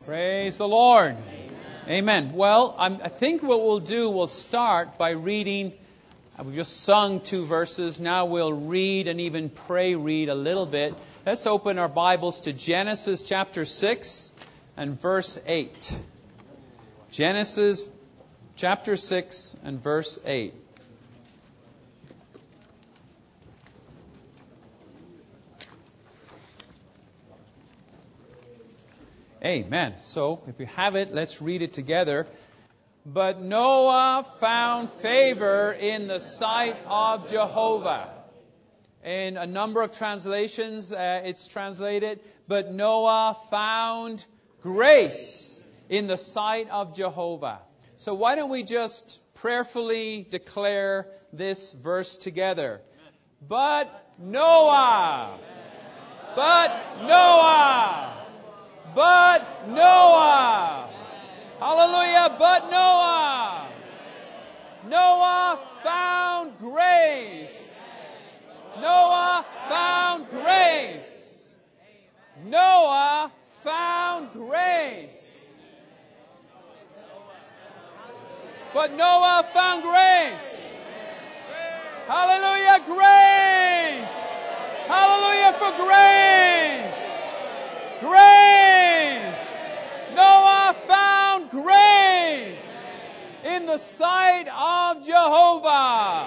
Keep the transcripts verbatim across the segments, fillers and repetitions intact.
Praise the Lord. Amen. Amen. Well, I'm, I think what we'll do, we'll start by reading. We've just sung two verses. Now we'll read and even pray read a little bit. Let's open our Bibles to Genesis chapter six and verse eight. Genesis chapter six and verse eight. Amen. So, if you have it, let's read it together. But Noah found favor in the sight of Jehovah. In a number of translations, uh, it's translated, but Noah found grace in the sight of Jehovah. So why don't we just prayerfully declare this verse together? But Noah, but Noah, but Noah, hallelujah, but Noah, Noah found grace. Noah found grace. Noah found grace. But Noah found grace. Hallelujah, grace. Hallelujah for grace. Grace. Noah found grace in the sight of Jehovah.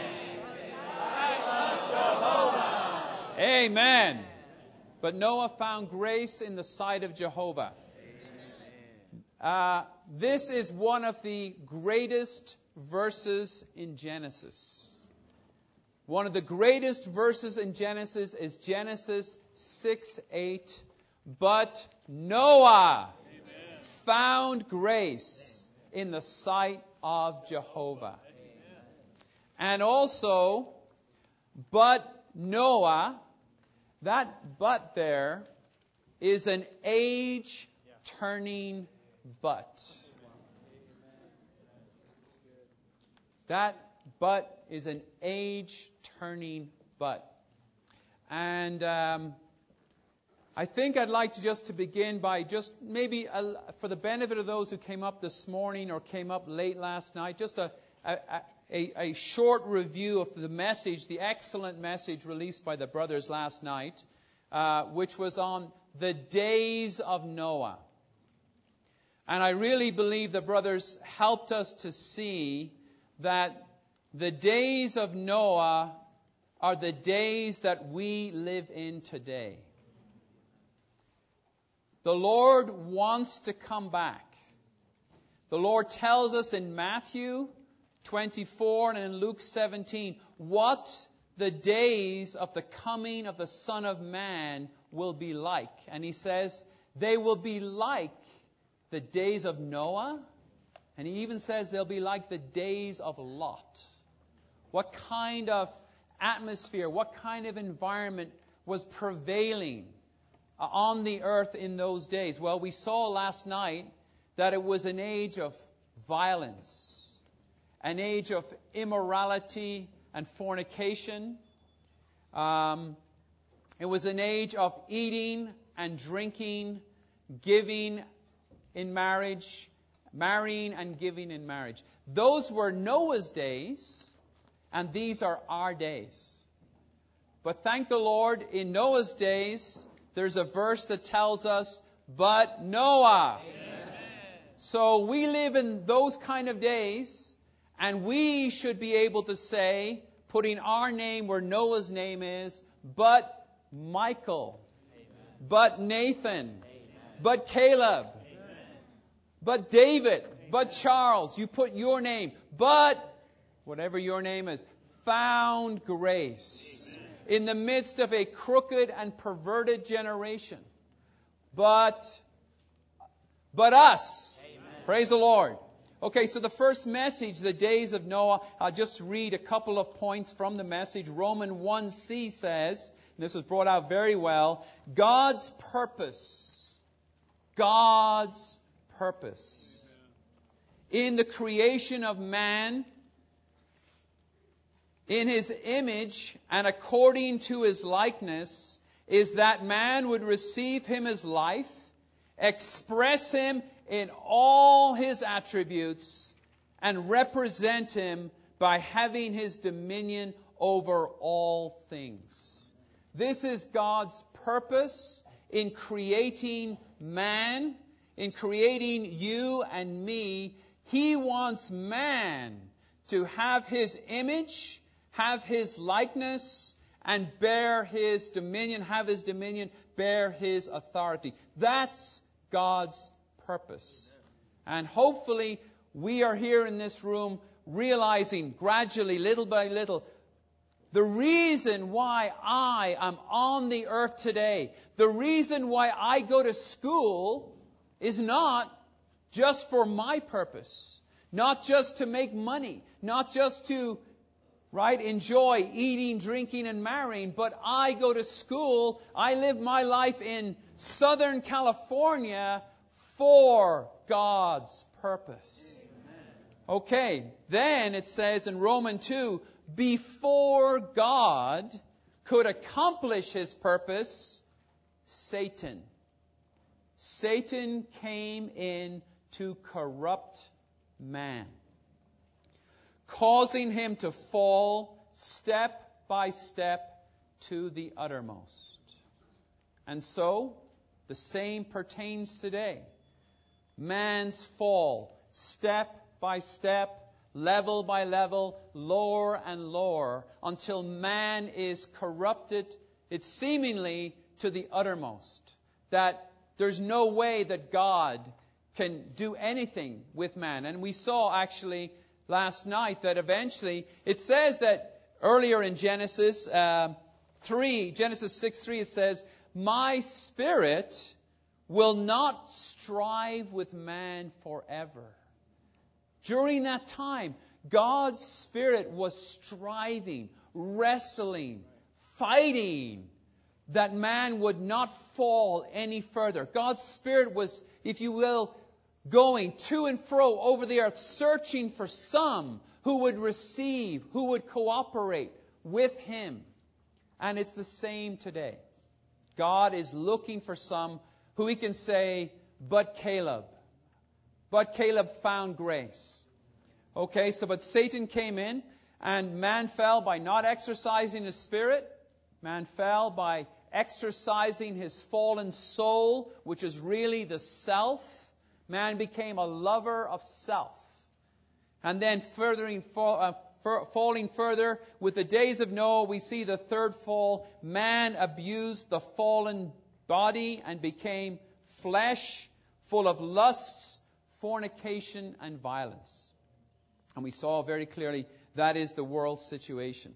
Amen. But Noah found grace in the sight of Jehovah. Uh, this is one of the greatest verses in Genesis. One of the greatest verses in Genesis is Genesis six eight. But Noah Amen. Found grace in the sight of Jehovah. Amen. And also, but Noah, that but there is an age-turning but. That but is an age-turning but. And um, I think I'd like to just to begin by just maybe a, for the benefit of those who came up this morning or came up late last night, just a, a, a, a short review of the message, the excellent message released by the brothers last night, uh, which was on the days of Noah. And I really believe the brothers helped us to see that the days of Noah are the days that we live in today. The Lord wants to come back. The Lord tells us in Matthew twenty-four and in Luke seventeen what the days of the coming of the Son of Man will be like. And He says they will be like the days of Noah. And He even says they'll be like the days of Lot. What kind of atmosphere, what kind of environment was prevailing on the earth in those days? Well, we saw last night that it was an age of violence, an age of immorality and fornication. Um, it was an age of eating and drinking, giving in marriage, marrying and giving in marriage. Those were Noah's days, and these are our days. But thank the Lord, in Noah's days, there's a verse that tells us, but Noah. Amen. So we live in those kind of days, and we should be able to say, putting our name where Noah's name is, but Michael, Amen. But Nathan, Amen. But Caleb, Amen. But David, Amen. But Charles. You put your name, but whatever your name is, found grace. Amen. In the midst of a crooked and perverted generation. But, but us. Amen. Praise the Lord. Okay, so the first message, the days of Noah, I'll just read a couple of points from the message. Romans one c says, and this was brought out very well, God's purpose. God's purpose. Amen. In the creation of man, in His image and according to His likeness, is that man would receive Him as life, express Him in all His attributes, and represent Him by having His dominion over all things. This is God's purpose in creating man, in creating you and me. He wants man to have His image, have His likeness, and bear His dominion, have His dominion, bear His authority. That's God's purpose. And hopefully we are here in this room realizing gradually, little by little, the reason why I am on the earth today, the reason why I go to school is not just for my purpose, not just to make money, not just to, right, enjoy eating, drinking, and marrying, but I go to school, I live my life in Southern California for God's purpose. Okay, then it says in Romans two, before God could accomplish His purpose, Satan. Satan came in to corrupt man, causing him to fall step by step to the uttermost. And so, the same pertains today. Man's fall, step by step, level by level, lower and lower, until man is corrupted, it's seemingly to the uttermost. That there's no way that God can do anything with man. And we saw actually last night that eventually, it says that earlier in Genesis uh, three, Genesis six three, it says, my spirit will not strive with man forever. During that time, God's Spirit was striving, wrestling, fighting that man would not fall any further. God's Spirit was, if you will, going to and fro over the earth, searching for some who would receive, who would cooperate with Him. And it's the same today. God is looking for some who He can say, but Caleb. But Caleb found grace. Okay, so but Satan came in, and man fell by not exercising his spirit. Man fell by exercising his fallen soul, which is really the self. Man became a lover of self. And then furthering, uh, falling further, with the days of Noah, we see the third fall. Man abused the fallen body and became flesh, full of lusts, fornication, and violence. And we saw very clearly that is the world's situation.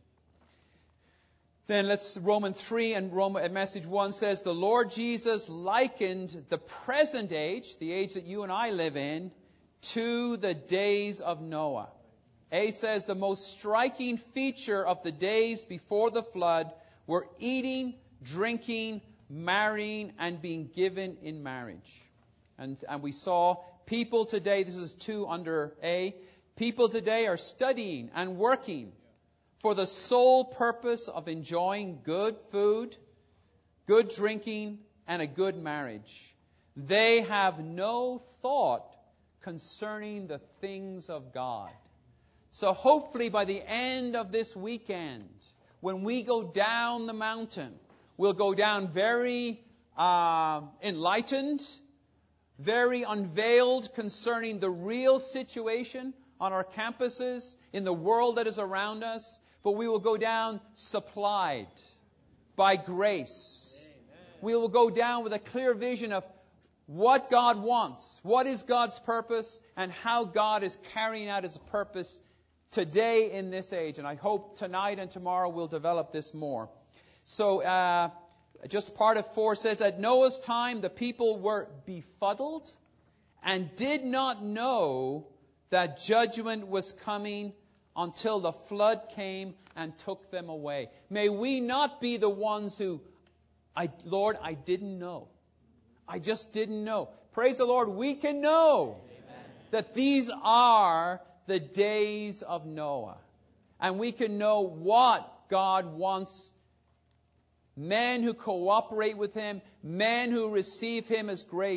Then let's, Romans three and Roman, message one says, the Lord Jesus likened the present age, the age that you and I live in, to the days of Noah. A says the most striking feature of the days before the flood were eating, drinking, marrying, and being given in marriage. And, and we saw people today, this is two under A, people today are studying and working for the sole purpose of enjoying good food, good drinking, and a good marriage. They have no thought concerning the things of God. So hopefully by the end of this weekend, when we go down the mountain, we'll go down very uh, enlightened, very unveiled concerning the real situation on our campuses, in the world that is around us, but we will go down supplied by grace. Amen. We will go down with a clear vision of what God wants, what is God's purpose, and how God is carrying out His purpose today in this age. And I hope tonight and tomorrow we'll develop this more. So, uh, just part of four says, at Noah's time the people were befuddled and did not know that judgment was coming until the flood came and took them away. May we not be the ones who, I, Lord, I didn't know. I just didn't know. Praise the Lord, we can know Amen. That these are the days of Noah. And we can know what God wants. Men who cooperate with Him, men who receive Him as grace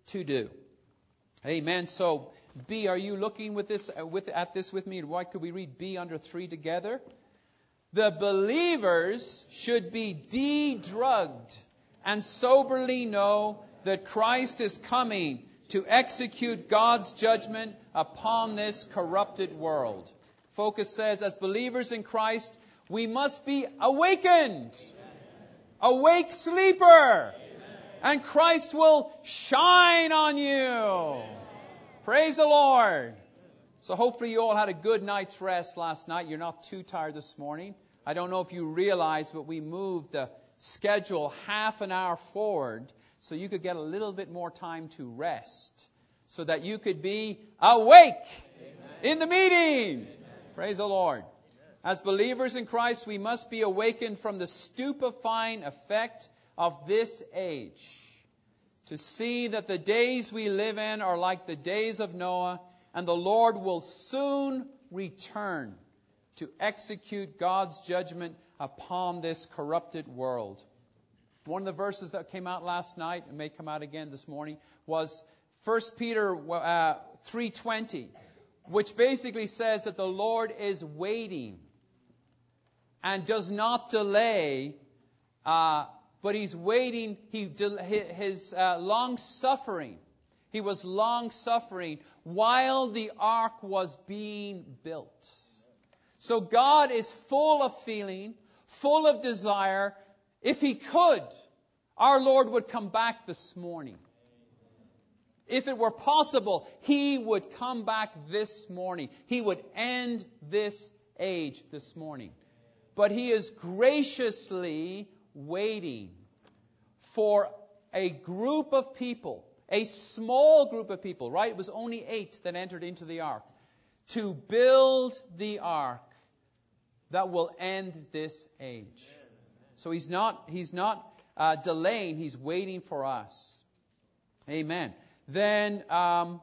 to do. Amen. So, B, are you looking with this, uh, with, at this with me? Why could we read B under three together? The believers should be de-drugged and soberly know that Christ is coming to execute God's judgment upon this corrupted world. Focus says, as believers in Christ, we must be awakened. Awake sleeper. And Christ will shine on you. Praise the Lord. So hopefully you all had a good night's rest last night. You're not too tired this morning. I don't know if you realize, but we moved the schedule half an hour forward so you could get a little bit more time to rest, so that you could be awake Amen. In the meeting. Amen. Praise the Lord. Amen. As believers in Christ, we must be awakened from the stupefying effect of this age, to see that the days we live in are like the days of Noah, and the Lord will soon return to execute God's judgment upon this corrupted world. One of the verses that came out last night, and may come out again this morning, was First Peter uh, three twenty, which basically says that the Lord is waiting and does not delay, uh, but He's waiting. He his uh, long suffering. He was long suffering while the ark was being built. So God is full of feeling, full of desire. If He could, our Lord would come back this morning. If it were possible, He would come back this morning. He would end this age this morning. But He is graciously waiting for a group of people, a small group of people, right? It was only eight that entered into the ark, to build the ark that will end this age. So He's not, He's not uh, delaying, He's waiting for us. Amen. Then, um,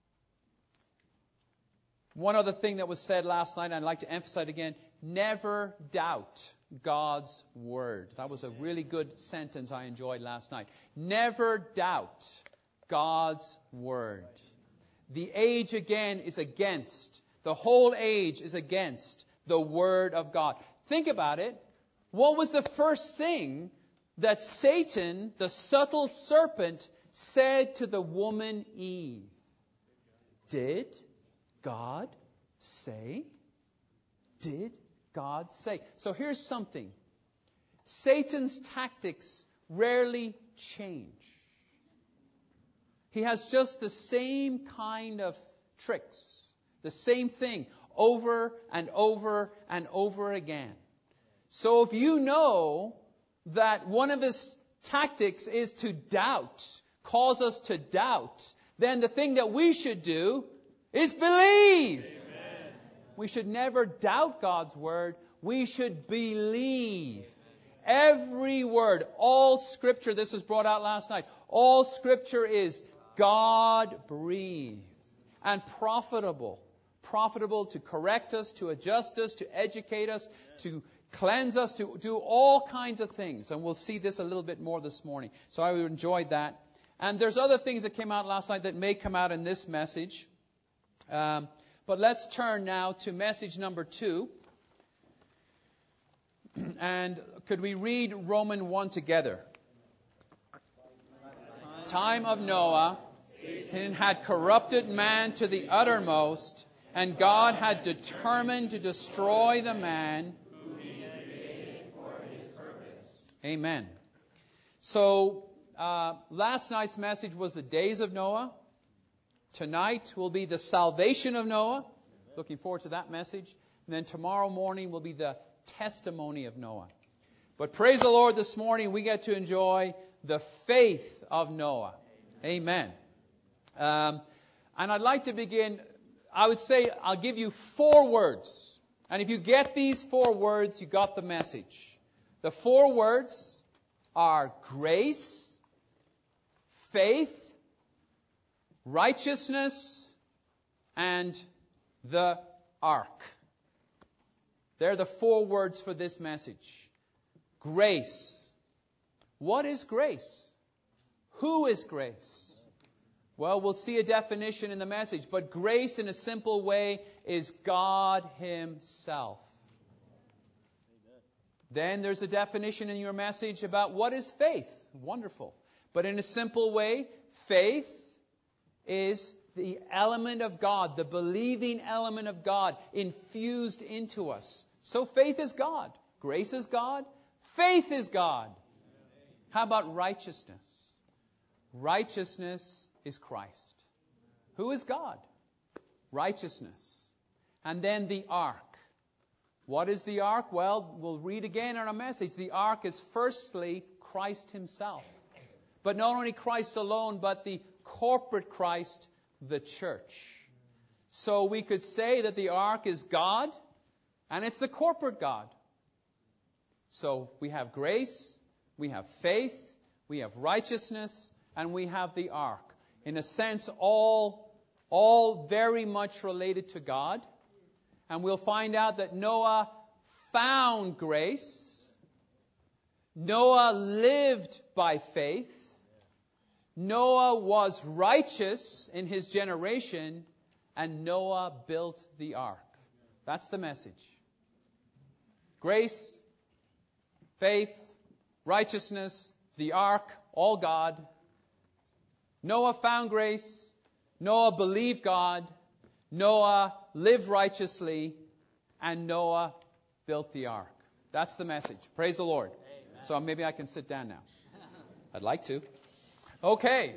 one other thing that was said last night, and I'd like to emphasize again, never doubt God's Word. That was a really good sentence I enjoyed last night. Never doubt God's Word. The age again is against, the whole age is against the Word of God. Think about it. What was the first thing that Satan, the subtle serpent, said to the woman Eve? Did God say? Did God say? So here's something. Satan's tactics rarely change. He has just the same kind of tricks, the same thing over and over and over again. So if you know that one of his tactics is to doubt, cause us to doubt, then the thing that we should do is believe. Amen. We should never doubt God's Word. We should believe. Every word, all Scripture, this was brought out last night, all Scripture is God-breathed and profitable. Profitable to correct us, to adjust us, to educate us, to cleanse us, to do all kinds of things. And we'll see this a little bit more this morning. So I enjoyed that. And there's other things that came out last night that may come out in this message. Um, but let's turn now to message number two. And could we read Romans one together? Time of Noah, Satan had corrupted man to the uttermost, and God had determined to destroy the man whom He created for His purpose. Amen. So, uh, last night's message was the days of Noah. Tonight will be the salvation of Noah. Looking forward to that message. And then tomorrow morning will be the testimony of Noah. But praise the Lord, this morning we get to enjoy the faith of Noah. Amen. Um, and I'd like to begin, I would say I'll give you four words. And if you get these four words, you got the message. The four words are grace, faith, righteousness, and the ark. They're the four words for this message. Grace. What is grace? Who is grace? Well, we'll see a definition in the message, but grace in a simple way is God Himself. Amen. Then there's a definition in your message about what is faith. Wonderful. But in a simple way, faith is the element of God, the believing element of God infused into us. So faith is God. Grace is God. Faith is God. How about righteousness? Righteousness is Christ. Who is God? Righteousness. And then the ark. What is the ark? Well, we'll read again in our message. The ark is firstly Christ Himself. But not only Christ alone, but the corporate Christ, the church. So we could say that the ark is God, and it's the corporate God. So we have grace, we have faith, we have righteousness, and we have the ark. In a sense, all, all very much related to God. And we'll find out that Noah found grace. Noah lived by faith. Noah was righteous in his generation. And Noah built the ark. That's the message. Grace, faith, righteousness, the ark, all God. Noah found grace. Noah believed God. Noah lived righteously. And Noah built the ark. That's the message. Praise the Lord. Amen. So maybe I can sit down now. I'd like to. Okay.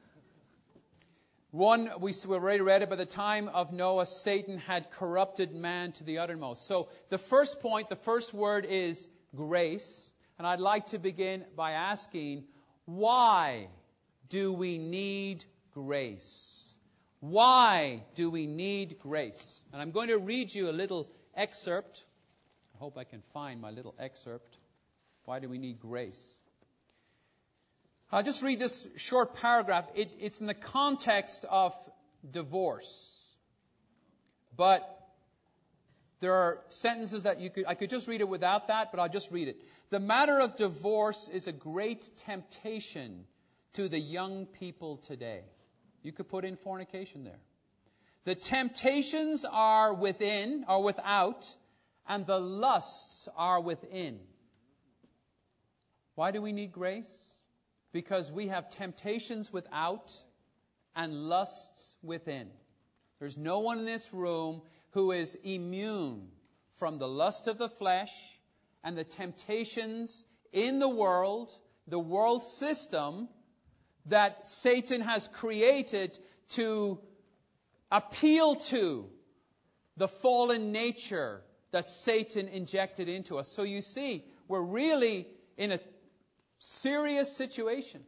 One, we already read it. By the time of Noah, Satan had corrupted man to the uttermost. So the first point, the first word is grace. And I'd like to begin by asking, why do we need grace? Why do we need grace? And I'm going to read you a little excerpt. I hope I can find my little excerpt. Why do we need grace? I'll just read this short paragraph. It, it's in the context of divorce. But there are sentences that you could, I could just read it without that, but I'll just read it. The matter of divorce is a great temptation to the young people today. You could put in fornication there. The temptations are within, or without, and the lusts are within. Why do we need grace? Because we have temptations without and lusts within. There's no one in this room who is immune from the lust of the flesh and the temptations in the world, the world system that Satan has created to appeal to the fallen nature that Satan injected into us. So you see, we're really in a serious situation.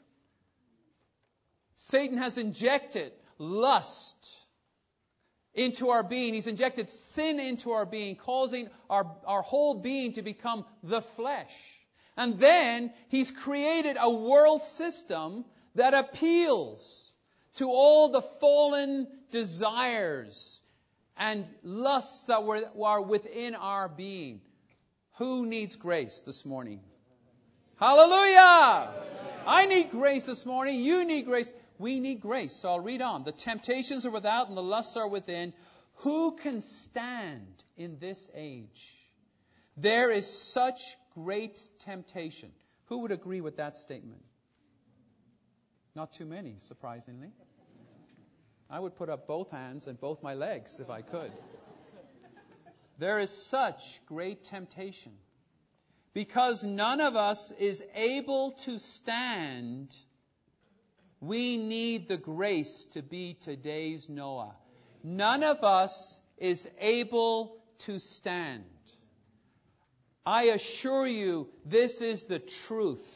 Satan has injected lust into our being. He's injected sin into our being, causing our, our whole being to become the flesh. And then he's created a world system that appeals to all the fallen desires and lusts that were, are within our being. Who needs grace this morning? Hallelujah! I need grace this morning. You need grace. We need grace. So I'll read on. The temptations are without and the lusts are within. Who can stand in this age? There is such great temptation. Who would agree with that statement? Not too many, surprisingly. I would put up both hands and both my legs if I could. There is such great temptation. Because none of us is able to stand, we need the grace to be today's Noah. None of us is able to stand. I assure you, this is the truth.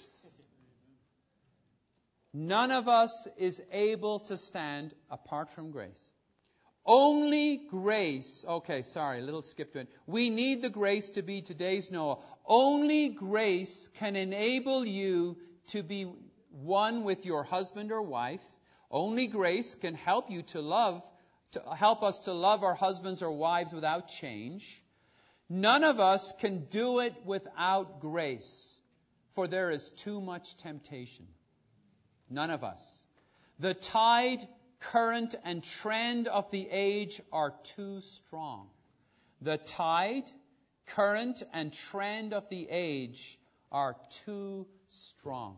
None of us is able to stand apart from grace. Only grace, okay, sorry, a little skip to it. We need the grace to be today's Noah. Only grace can enable you to be one with your husband or wife. Only grace can help you to love, to help us to love our husbands or wives without change. None of us can do it without grace, for there is too much temptation. None of us. The tide current and trend of the age are too strong. The tide, current, and trend of the age are too strong.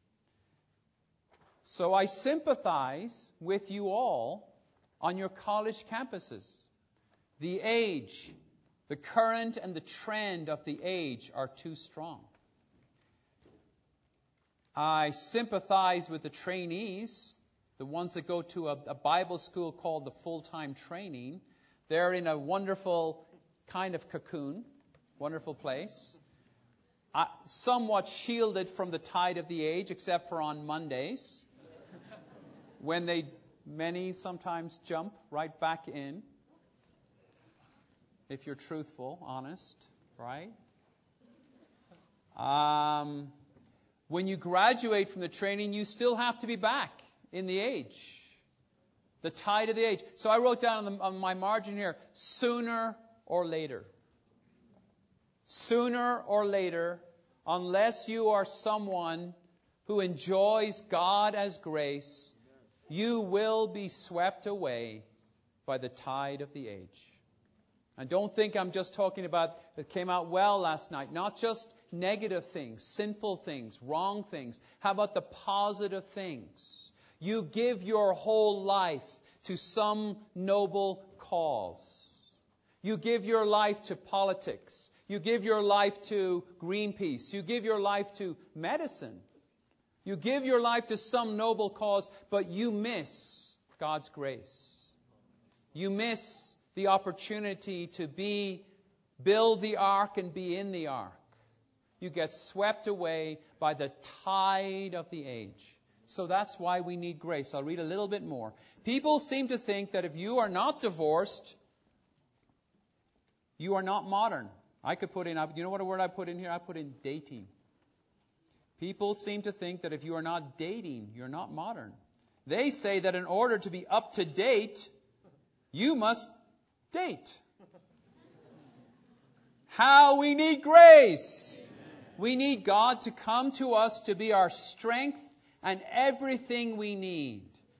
So I sympathize with you all on your college campuses. The age, the current, and the trend of the age are too strong. I sympathize with the trainees, the ones that go to a, a Bible school called the full-time training. They're in a wonderful kind of cocoon, wonderful place, uh, somewhat shielded from the tide of the age, except for on Mondays, when they, many sometimes jump right back in, if you're truthful, honest, right? Um... When you graduate from the training, you still have to be back in the age, the tide of the age. So I wrote down on, the, on my margin here, sooner or later. Sooner or later, unless you are someone who enjoys God as grace, you will be swept away by the tide of the age. And don't think I'm just talking about, it came out well last night, not just negative things, sinful things, wrong things. How about the positive things? You give your whole life to some noble cause. You give your life to politics. You give your life to Greenpeace. You give your life to medicine. You give your life to some noble cause, but you miss God's grace. You miss the opportunity to be, build the ark and be in the ark. You get swept away by the tide of the age. So that's why we need grace. I'll read a little bit more. People seem to think that if you are not divorced, you are not modern. I could put in, you know what a word I put in here? I put in dating. People seem to think that if you are not dating, you're not modern. They say that in order to be up to date, you must date. How we need grace. We need God to come to us to be our strength and everything we need.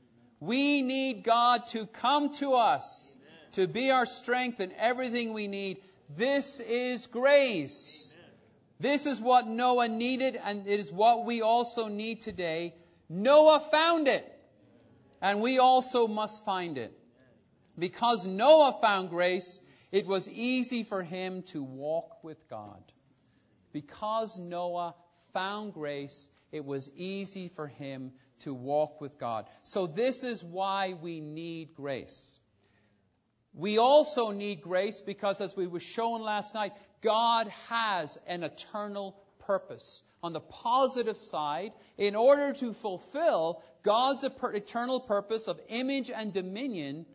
We need God to come to us to be our strength and everything we need. This is grace. This is what Noah needed, and it is what we also need today. Noah found it, and we also must find it. Because Noah found grace, it was easy for him to walk with God. Because Noah found grace, it was easy for him to walk with God. So this is why we need grace. We also need grace because, as we were shown last night, God has an eternal purpose. On the positive side, in order to fulfill God's eternal purpose of image and dominion,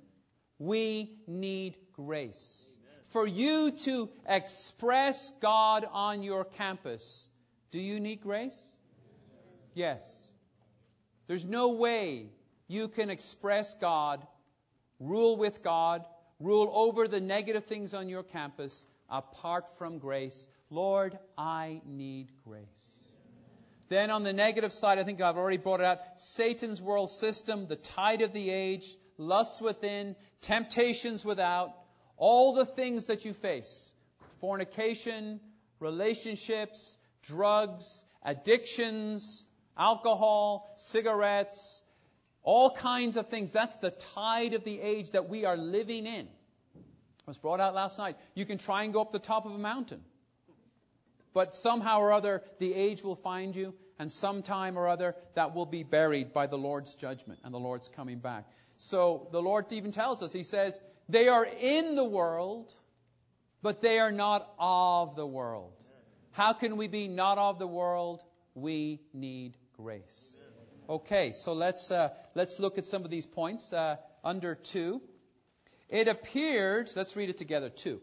we need grace. For you to express God on your campus, do you need grace? Yes. There's no way you can express God, rule with God, rule over the negative things on your campus apart from grace. Lord, I need grace. Then on the negative side, I think I've already brought it out, Satan's world system, the tide of the age, lusts within, temptations without, all the things that you face, fornication, relationships, drugs, addictions, alcohol, cigarettes, all kinds of things. That's the tide of the age that we are living in. It was brought out last night. You can try and go up the top of a mountain. But somehow or other, the age will find you, and sometime or other, that will be buried by the Lord's judgment and the Lord's coming back. So the Lord even tells us, He says, they are in the world, but they are not of the world. How can we be not of the world? We need grace. Okay, so let's uh, let's look at some of these points. Uh, under two, it appeared. Let's read it together. Two.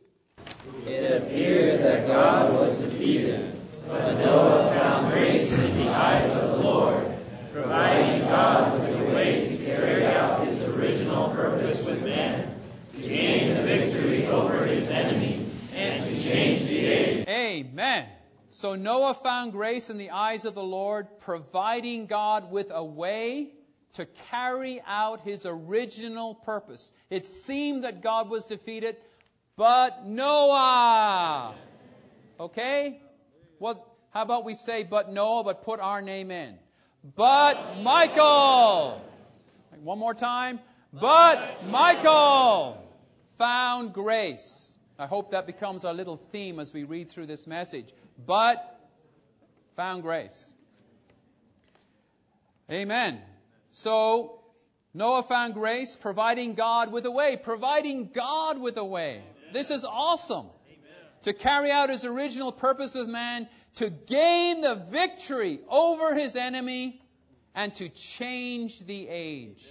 It appeared that God was defeated, but Noah found grace in the eyes of the Lord, providing God with a way to carry out His original purpose with man, to gain the victory over his enemy, and to change the age. Amen. So Noah found grace in the eyes of the Lord, providing God with a way to carry out His original purpose. It seemed that God was defeated, but Noah. Okay? What? How about we say, but Noah, but put our name in. But Michael. One more time. But Michael found grace. I hope that becomes our little theme as we read through this message. But found grace. Amen. So, Noah found grace, providing God with a way. Providing God with a way. This is awesome. To carry out His original purpose with man, to gain the victory over his enemy, and to change the age.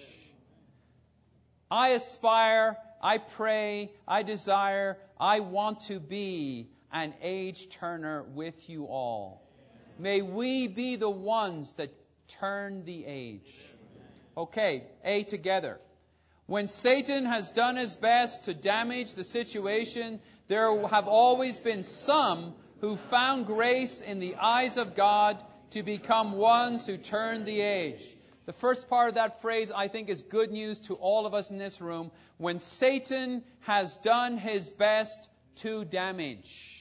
I aspire, I pray, I desire, I want to be an age turner with you all. May we be the ones that turn the age. Okay, A together. When Satan has done his best to damage the situation, there have always been some who found grace in the eyes of God to become ones who turn the age. The first part of that phrase, I think, is good news to all of us in this room. When Satan has done his best to damage.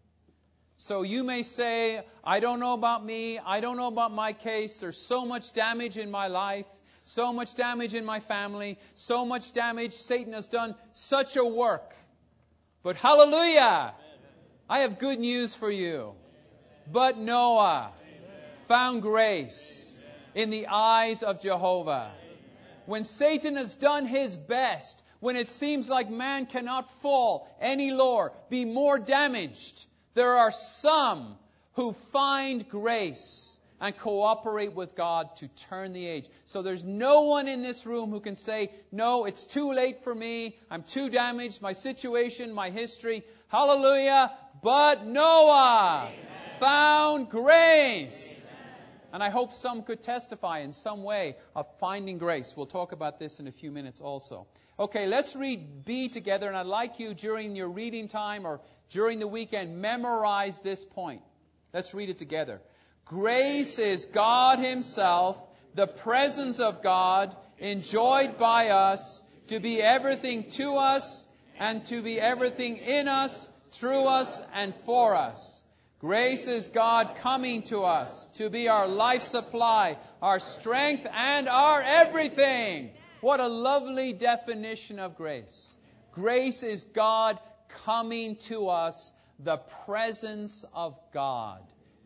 So you may say, I don't know about me. I don't know about my case. There's so much damage in my life. So much damage in my family. So much damage. Satan has done such a work. But hallelujah! I have good news for you. But Noah found grace in the eyes of Jehovah. When Satan has done his best, when it seems like man cannot fall any lower, be more damaged, there are some who find grace and cooperate with God to turn the age. So there's no one in this room who can say, no, it's too late for me. I'm too damaged. My situation, my history. Hallelujah. But Noah Amen. Found grace. And I hope some could testify in some way of finding grace. We'll talk about this in a few minutes also. Okay, let's read B together. And I'd like you during your reading time or during the weekend, memorize this point. Let's read it together. Grace is God Himself, the presence of God, enjoyed by us, to be everything to us, and to be everything in us, through us, and for us. Grace is God coming to us, to be our life supply, our strength, and our everything. What a lovely definition of grace. Grace is God coming to us, the presence of God.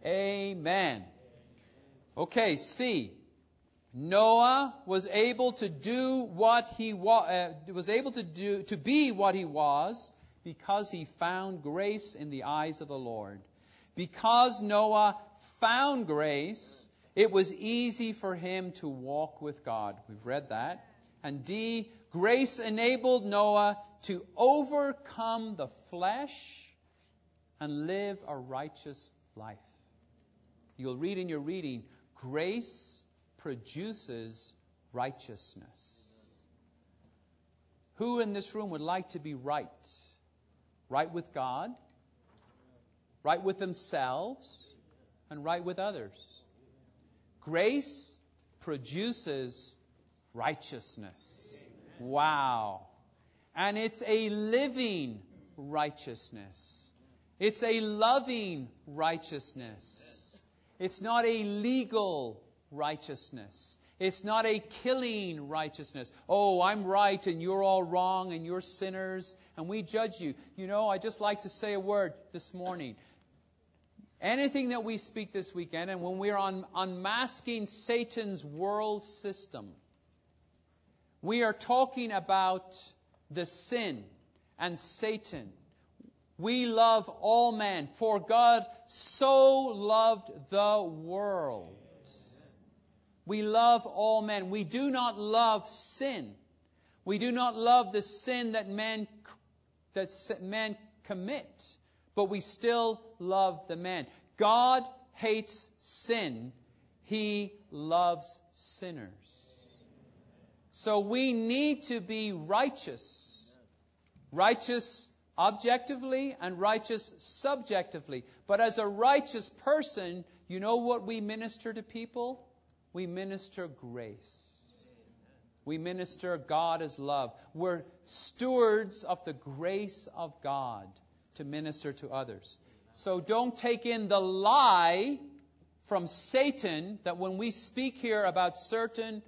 Amen. Okay, C. Noah was able to do what he wa- uh, was able to do to be what he was because he found grace in the eyes of the Lord. Because Noah found grace, it was easy for him to walk with God. We've read that. And D, grace enabled Noah to overcome the flesh and live a righteous life. You'll read in your reading, grace produces righteousness. Who in this room would like to be right? Right with God, right with themselves, and right with others. Grace produces righteousness. Wow. And it's a living righteousness. It's a loving righteousness. It's not a legal righteousness. It's not a killing righteousness. Oh, I'm right and you're all wrong and you're sinners and we judge you. You know, I just like to say a word this morning. Anything that we speak this weekend, and when we're on unmasking Satan's world system, we are talking about the sin and Satan. We love all men, for God so loved the world. We love all men. We do not love sin. We do not love the sin that men that men commit, but we still love the man. God hates sin. He loves sinners. So we need to be righteous. Righteous objectively and righteous subjectively. But as a righteous person, you know what we minister to people? We minister grace. We minister God as love. We're stewards of the grace of God to minister to others. So don't take in the lie from Satan that when we speak here about certain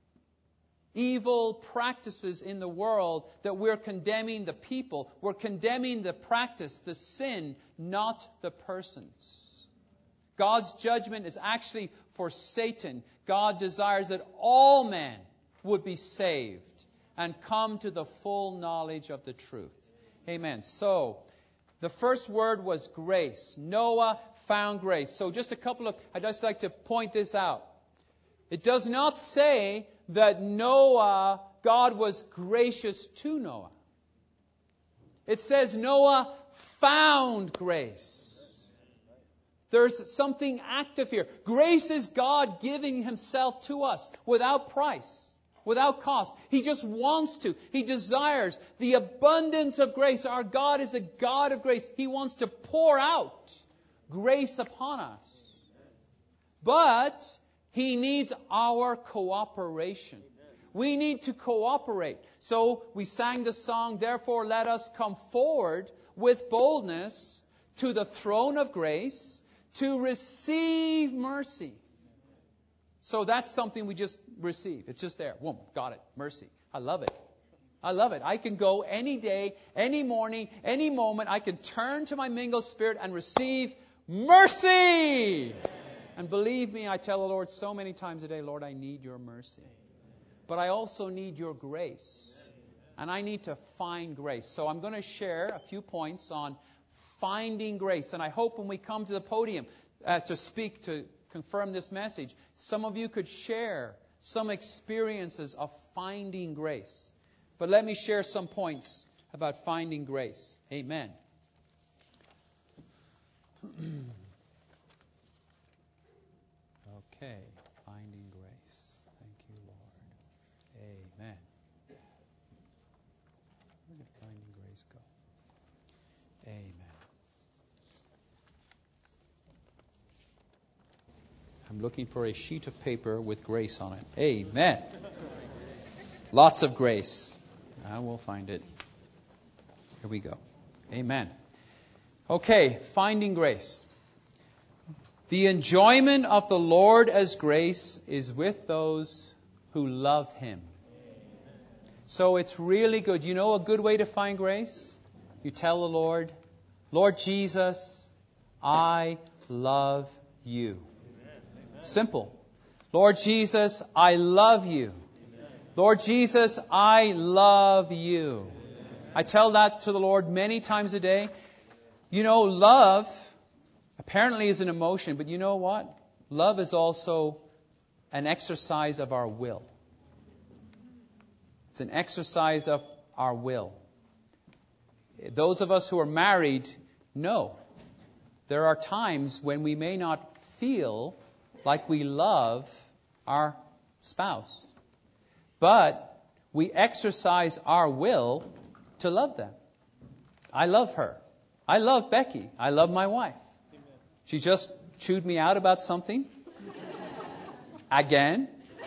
evil practices in the world, that we're condemning the people. We're condemning the practice, the sin, not the persons. God's judgment is actually for Satan. God desires that all men would be saved and come to the full knowledge of the truth. Amen. So, the first word was grace. Noah found grace. So just a couple of, I'd just like to point this out. It does not say that Noah, God was gracious to Noah. It says Noah found grace. There's something active here. Grace is God giving Himself to us without price, without cost. He just wants to. He desires the abundance of grace. Our God is a God of grace. He wants to pour out grace upon us. But He needs our cooperation. We need to cooperate. So we sang the song, therefore let us come forward with boldness to the throne of grace to receive mercy. So that's something we just receive. It's just there. Boom, got it. Mercy. I love it. I love it. I can go any day, any morning, any moment. I can turn to my mingled spirit and receive mercy. And believe me, I tell the Lord so many times a day, Lord, I need your mercy. But I also need your grace. And I need to find grace. So I'm going to share a few points on finding grace. And I hope when we come to the podium uh, to speak, to confirm this message, some of you could share some experiences of finding grace. But let me share some points about finding grace. Amen. Okay, finding grace. Thank you, Lord. Amen. Where did finding grace go? Amen. I'm looking for a sheet of paper with grace on it. Amen. Lots of grace. I will find it. Here we go. Amen. Okay, finding grace. The enjoyment of the Lord as grace is with those who love Him. So it's really good. You know a good way to find grace? You tell the Lord, Lord Jesus, I love you. Simple. Lord Jesus, I love you. Lord Jesus, I love you. I tell that to the Lord many times a day. You know, love apparently is an emotion, but you know what? Love is also an exercise of our will. It's an exercise of our will. Those of us who are married know there are times when we may not feel like we love our spouse. But we exercise our will to love them. I love her. I love Becky. I love my wife. She just chewed me out about something. Again.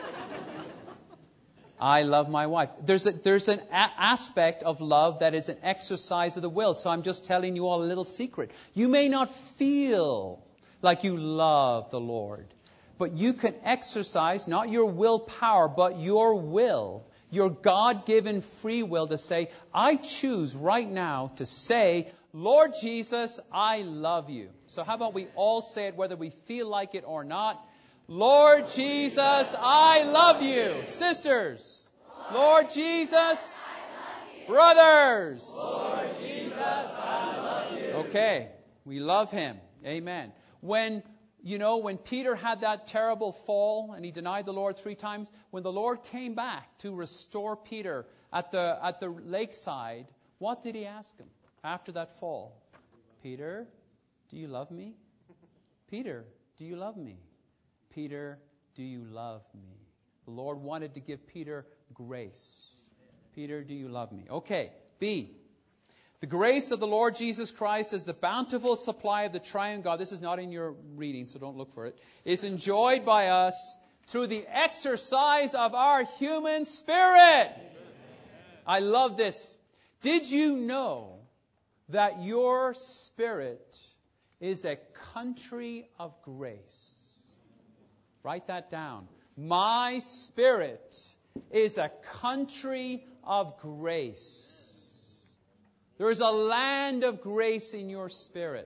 I love my wife. There's a, there's an a- aspect of love that is an exercise of the will. So I'm just telling you all a little secret. You may not feel like you love the Lord, but you can exercise not your willpower, but your will, your God-given free will to say, I choose right now to say, Lord Jesus, I love you. So how about we all say it whether we feel like it or not? Lord Jesus, I love you. Sisters, Lord Jesus, brothers. Lord Jesus, I love you. Okay, we love Him. Amen. When, you know, when Peter had that terrible fall and he denied the Lord three times, when the Lord came back to restore Peter at the at the lakeside, what did He ask him after that fall? Peter, do you love me? Peter, do you love me? Peter, do you love me? The Lord wanted to give Peter grace. Peter, do you love me? Okay, B. The grace of the Lord Jesus Christ is the bountiful supply of the triune God. This is not in your reading, so don't look for it. Is enjoyed by us through the exercise of our human spirit. I love this. Did you know that your spirit is a country of grace? Write that down. My spirit is a country of grace. There is a land of grace in your spirit.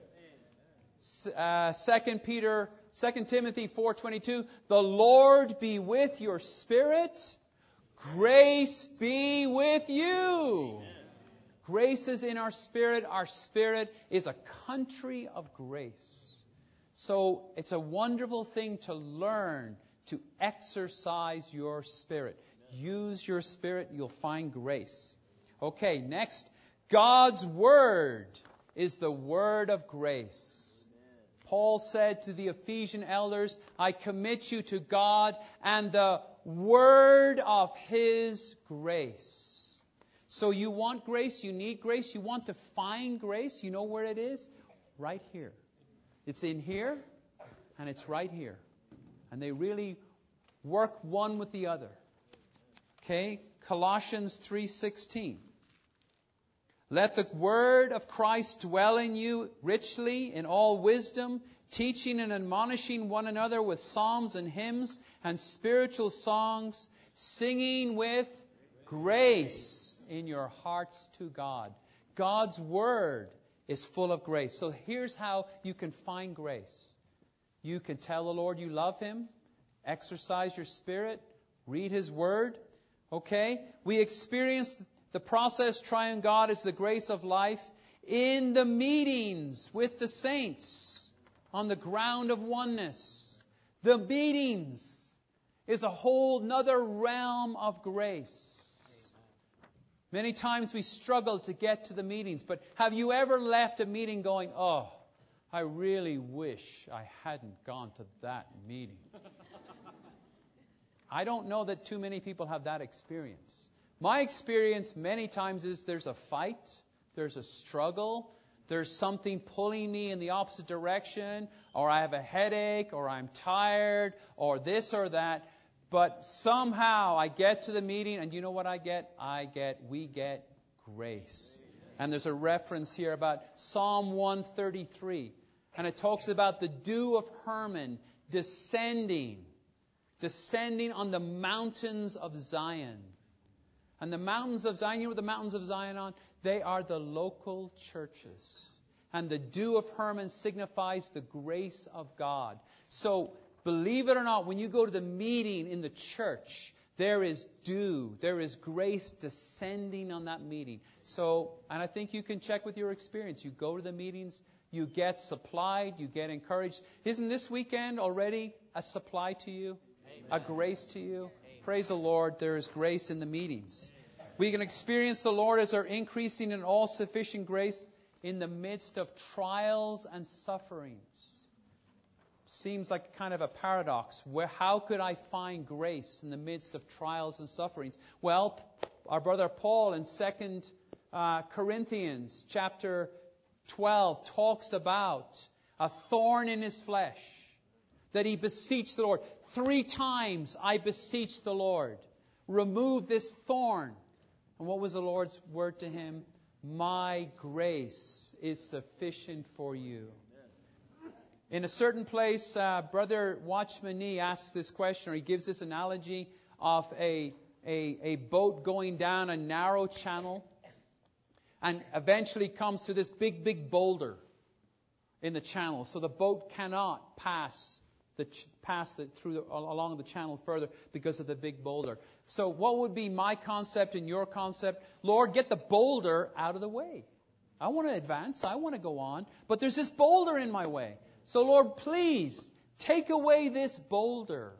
Uh, Second Peter, Second Timothy four twenty-two. The Lord be with your spirit. Grace be with you. Grace is in our spirit. Our spirit is a country of grace. So it's a wonderful thing to learn to exercise your spirit. Use your spirit, you'll find grace. Okay, next. God's Word is the Word of grace. Paul said to the Ephesian elders, I commit you to God and the Word of His grace. So you want grace, you need grace, you want to find grace, you know where it is? Right here. It's in here, and it's right here. And they really work one with the other. Okay, Colossians three sixteen. Let the word of Christ dwell in you richly in all wisdom, teaching and admonishing one another with psalms and hymns and spiritual songs, singing with grace in your hearts to God. God's word is full of grace. So here's how you can find grace. You can tell the Lord you love Him, exercise your spirit, read His word. Okay? We experience the process trying God is the grace of life in the meetings with the saints on the ground of oneness. The meetings is a whole nother realm of grace. Many times we struggle to get to the meetings, but have you ever left a meeting going, oh, I really wish I hadn't gone to that meeting? I don't know that too many people have that experience. My experience many times is there's a fight, there's a struggle, there's something pulling me in the opposite direction, or I have a headache, or I'm tired, or this or that. But somehow I get to the meeting, and you know what I get? I get, we get grace. And there's a reference here about Psalm one thirty-three. And it talks about the dew of Hermon descending, descending on the mountains of Zion. And the mountains of Zion, you know what the mountains of Zion are? They are the local churches. And the dew of Hermon signifies the grace of God. So, believe it or not, when you go to the meeting in the church, there is dew, there is grace descending on that meeting. So, and I think you can check with your experience. You go to the meetings, you get supplied, you get encouraged. Isn't this weekend already a supply to you? Amen. A grace to you? Amen. Praise the Lord, there is grace in the meetings. We can experience the Lord as our increasing and all-sufficient grace in the midst of trials and sufferings. Seems like kind of a paradox. Where, how could I find grace in the midst of trials and sufferings? Well, our brother Paul in Second uh, Corinthians chapter twelve talks about a thorn in his flesh that he beseeched the Lord. Three times I beseeched the Lord, remove this thorn. And what was the Lord's word to him? My grace is sufficient for you. In a certain place, uh, Brother Watchman Nee asks this question, or he gives this analogy of a, a, a boat going down a narrow channel and eventually comes to this big, big boulder in the channel. So the boat cannot pass the pass the, through the, along the channel further because of the big boulder. So what would be my concept and your concept? Lord, get the boulder out of the way. I want to advance. I want to go on. But there's this boulder in my way. So, Lord, please take away this boulder.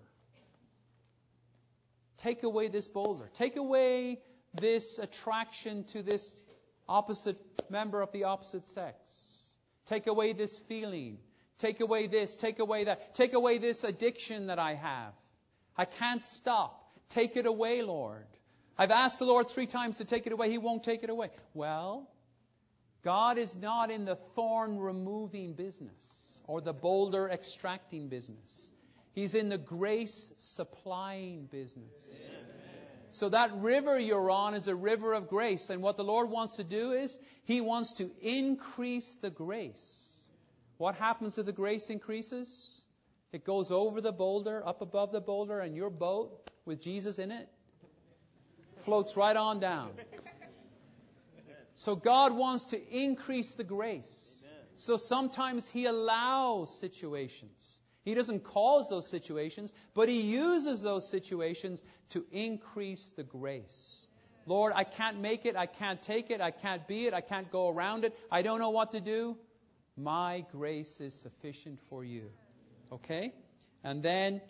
Take away this boulder. Take away this attraction to this opposite member of the opposite sex. Take away this feeling. Take away this. Take away that. Take away this addiction that I have. I can't stop. Take it away, Lord. I've asked the Lord three times to take it away. He won't take it away. Well, God is not in the thorn removing business or the boulder extracting business. He's in the grace supplying business. So that river you're on is a river of grace. And what the Lord wants to do is He wants to increase the grace. What happens if the grace increases? It goes over the boulder, up above the boulder, and your boat with Jesus in it floats right on down. So God wants to increase the grace. So sometimes He allows situations. He doesn't cause those situations, but He uses those situations to increase the grace. Lord, I can't make it, I can't take it, I can't be it, I can't go around it, I don't know what to do. My grace is sufficient for you. Okay? And then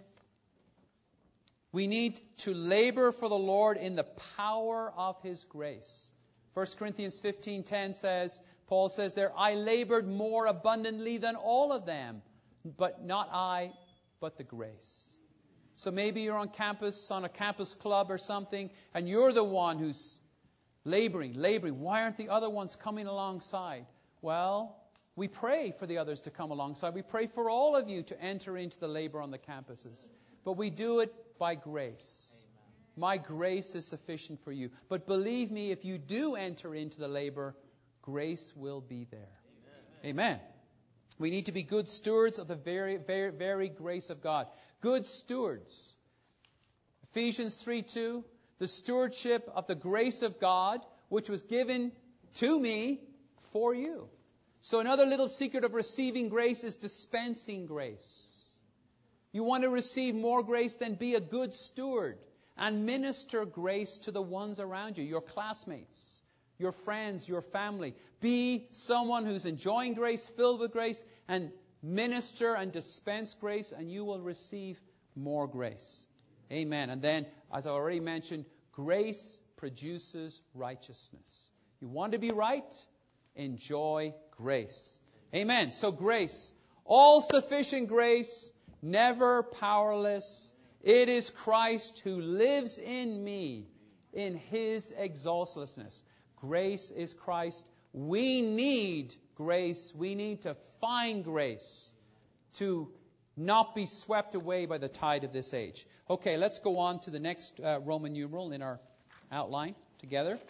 we need to labor for the Lord in the power of His grace. First Corinthians fifteen ten says, Paul says there, I labored more abundantly than all of them, but not I, but the grace. So maybe you're on campus, on a campus club or something, and you're the one who's laboring, laboring. Why aren't the other ones coming alongside? Well, we pray for the others to come alongside. We pray for all of you to enter into the labor on the campuses. But we do it by grace. My grace is sufficient for you. But believe me, if you do enter into the labor, grace will be there. Amen. Amen. We need to be good stewards of the very, very, very grace of God. Good stewards. Ephesians three two, the stewardship of the grace of God, which was given to me for you. So another little secret of receiving grace is dispensing grace. You want to receive more grace, then be a good steward and minister grace to the ones around you, your classmates, your friends, your family. Be someone who's enjoying grace, filled with grace, and minister and dispense grace, and you will receive more grace. Amen. And then, as I already mentioned, grace produces righteousness. You want to be right? Enjoy grace. Amen. So grace, all-sufficient grace, never powerless. It is Christ who lives in me in His exhaustlessness. Grace is Christ. We need grace. We need to find grace to not be swept away by the tide of this age. Okay, let's go on to the next uh, Roman numeral in our outline together.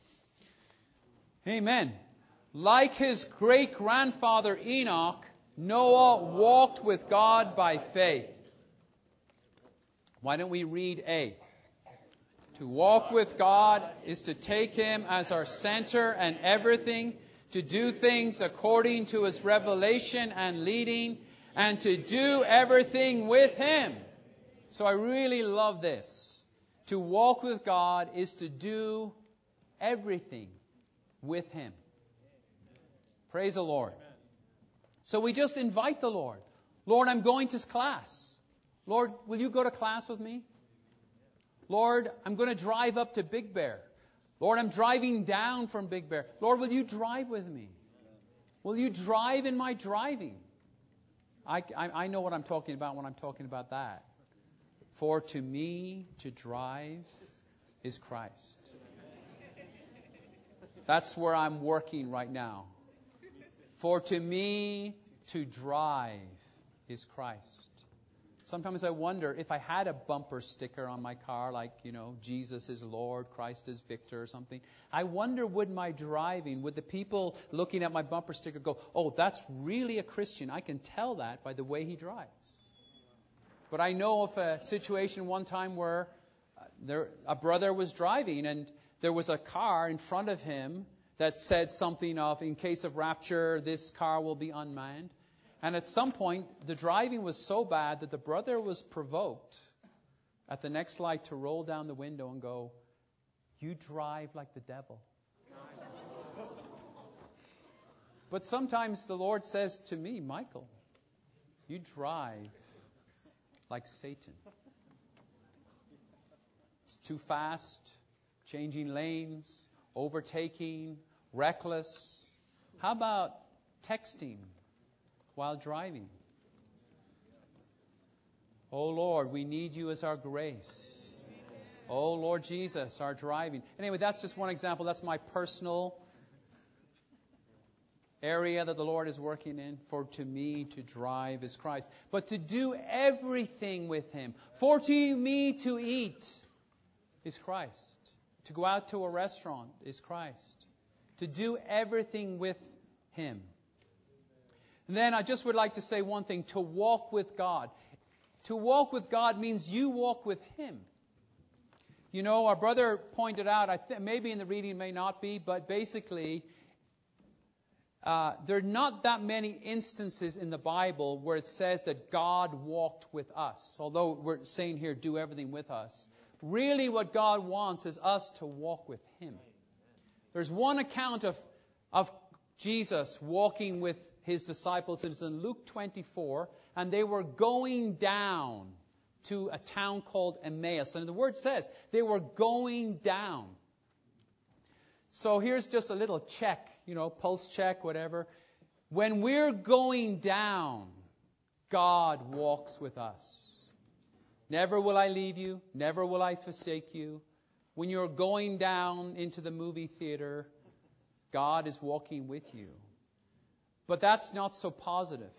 Amen. Like his great-grandfather Enoch, Noah walked with God by faith. Why don't we read A? To walk with God is to take Him as our center and everything, to do things according to His revelation and leading, and to do everything with Him. So I really love this. To walk with God is to do everything with Him. Praise the Lord. So we just invite the Lord. Lord, I'm going to class. Lord, will you go to class with me? Lord, I'm going to drive up to Big Bear. Lord, I'm driving down from Big Bear. Lord, will you drive with me? Will you drive in my driving? I, I, I know what I'm talking about when I'm talking about that. For to me to drive is Christ. That's where I'm working right now. For to me to drive is Christ. Sometimes I wonder if I had a bumper sticker on my car like, you know, Jesus is Lord, Christ is victor or something. I wonder would my driving, would the people looking at my bumper sticker go, oh, that's really a Christian. I can tell that by the way he drives. But I know of a situation one time where there, a brother was driving and there was a car in front of him that said something of, in case of rapture, this car will be unmanned. And at some point, the driving was so bad that the brother was provoked at the next light to roll down the window and go, you drive like the devil. But sometimes the Lord says to me, Michael, you drive like Satan. It's too fast, changing lanes, overtaking, reckless. How about texting while driving? Oh Lord, we need you as our grace. Oh Lord Jesus, our driving. Anyway, that's just one example. That's my personal area that the Lord is working in. For to me to drive is Christ. But to do everything with Him. For to me to eat is Christ. To go out to a restaurant is Christ. To do everything with Him. And then I just would like to say one thing. To walk with God. To walk with God means you walk with Him. You know, our brother pointed out, I th- maybe in the reading may not be, but basically, uh, there are not that many instances in the Bible where it says that God walked with us. Although we're saying here, do everything with us. Really what God wants is us to walk with Him. There's one account of, of Jesus walking with His disciples. It's in Luke twenty-four, and they were going down to a town called Emmaus. And the word says they were going down. So here's just a little check, you know, pulse check, whatever. When we're going down, God walks with us. Never will I leave you. Never will I forsake you. When you're going down into the movie theater, God is walking with you. But that's not so positive.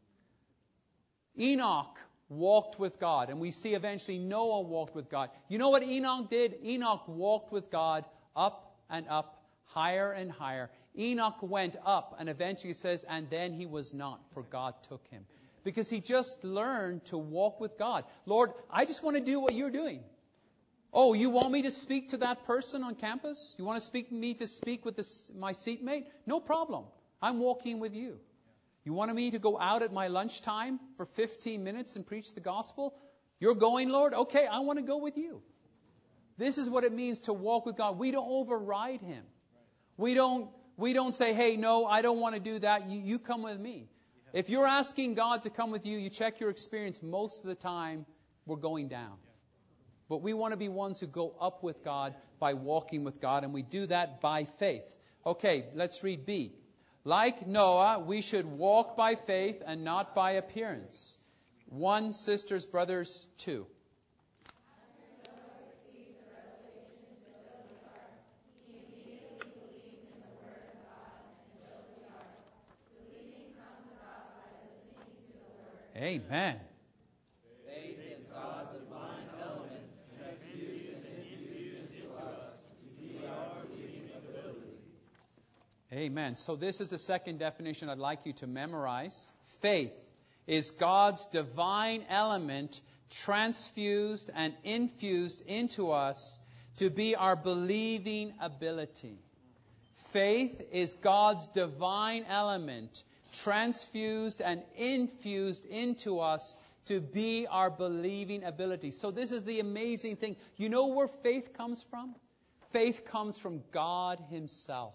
Enoch walked with God. And we see eventually Noah walked with God. You know what Enoch did? Enoch walked with God up and up, higher and higher. Enoch went up, and eventually it says, and then he was not, for God took him. Because he just learned to walk with God. Lord, I just want to do what you're doing. Oh, you want me to speak to that person on campus? You want to speak me to speak with this, my seatmate? No problem. I'm walking with you. You wanted me to go out at my lunchtime for fifteen minutes and preach the gospel? You're going, Lord? Okay, I want to go with you. This is what it means to walk with God. We don't override Him. We don't, we don't say, hey, no, I don't want to do that. You, you come with me. If you're asking God to come with you, you check your experience. Most of the time, we're going down. But we want to be ones who go up with God by walking with God, and we do that by faith. Okay, let's read B. Like Noah, we should walk by faith and not by appearance. One, sisters, brothers, two. Amen. Faith is God's divine element, transfusion and infusion to us to be our believing ability. Amen. So this is the second definition I'd like you to memorize. Faith is God's divine element transfused and infused into us to be our believing ability. Faith is God's divine element transfused and infused into us to be our believing ability. So this is the amazing thing. You know where faith comes from? Faith comes from God Himself.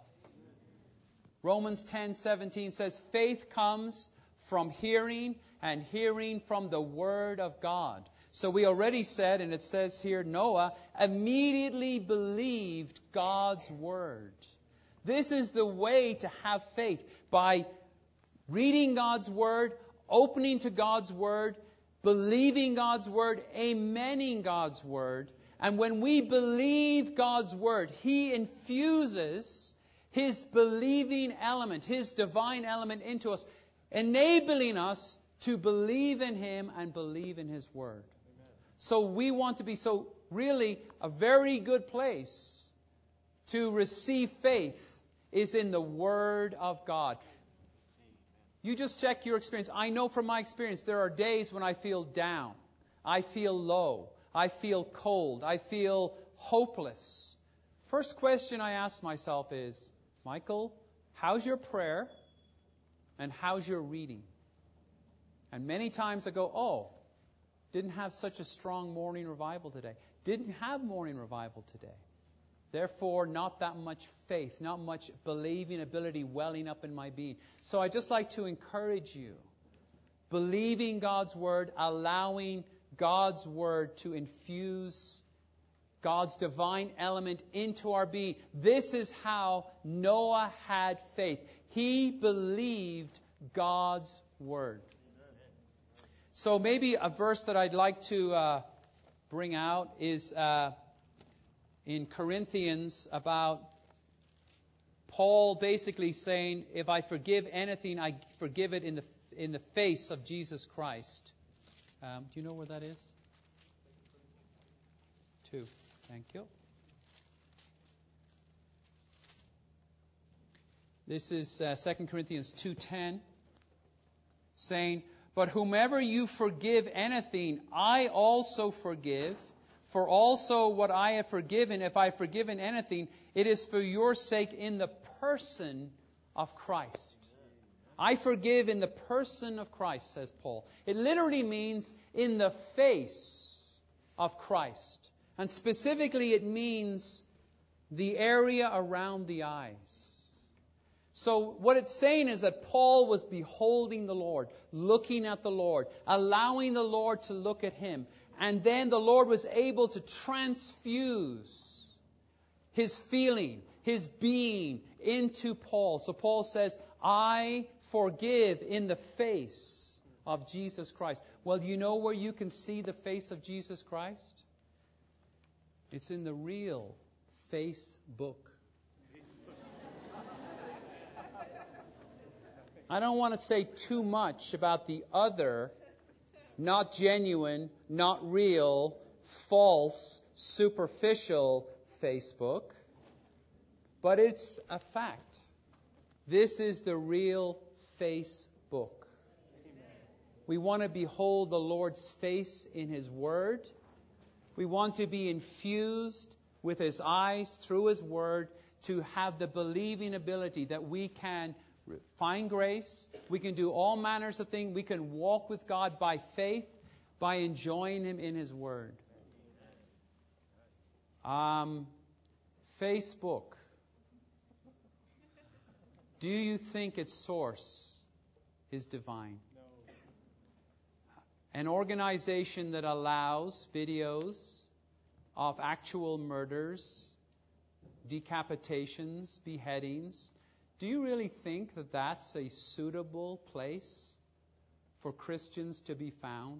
Romans ten seventeen says, faith comes from hearing, and hearing from the Word of God. So we already said, and it says here, Noah immediately believed God's Word. This is the way to have faith, by reading God's Word, opening to God's Word, believing God's Word, amening God's Word. And when we believe God's Word, He infuses His believing element, His divine element into us, enabling us to believe in Him and believe in His Word. Amen. So we want to be, so really a very good place to receive faith is in the Word of God. You just check your experience. I know from my experience there are days when I feel down. I feel low. I feel cold. I feel hopeless. First question I ask myself is, Michael, how's your prayer? And how's your reading? And many times I go, oh, didn't have such a strong morning revival today. Didn't have morning revival today. Therefore, not that much faith, not much believing ability welling up in my being. So I just like to encourage you, believing God's Word, allowing God's Word to infuse God's divine element into our being. This is how Noah had faith. He believed God's Word. So maybe a verse that I'd like to uh, bring out is uh, in Corinthians about Paul basically saying, if I forgive anything, I forgive it in the in the face of Jesus Christ. Um, do you know where that is? Two. Thank you. This is uh, Second Corinthians two ten, saying, but whomever you forgive anything, I also forgive. For also what I have forgiven, if I have forgiven anything, it is for your sake in the person of Christ. I forgive in the person of Christ, says Paul. It literally means in the face of Christ. And specifically it means the area around the eyes. So what it's saying is that Paul was beholding the Lord, looking at the Lord, allowing the Lord to look at him. And then the Lord was able to transfuse his feeling, his being into Paul. So Paul says, I forgive in the face of Jesus Christ. Well, do you know where you can see the face of Jesus Christ? It's in the real Facebook. I don't want to say too much about the other not genuine, not real, false, superficial Facebook. But it's a fact. This is the real Facebook. We want to behold the Lord's face in His Word. We want to be infused with His eyes through His Word to have the believing ability that we can find grace, we can do all manners of things, we can walk with God by faith, by enjoying Him in His Word. Um, Facebook. Do you think its source is divine? No. An organization that allows videos of actual murders, decapitations, beheadings. Do you really think that that's a suitable place for Christians to be found?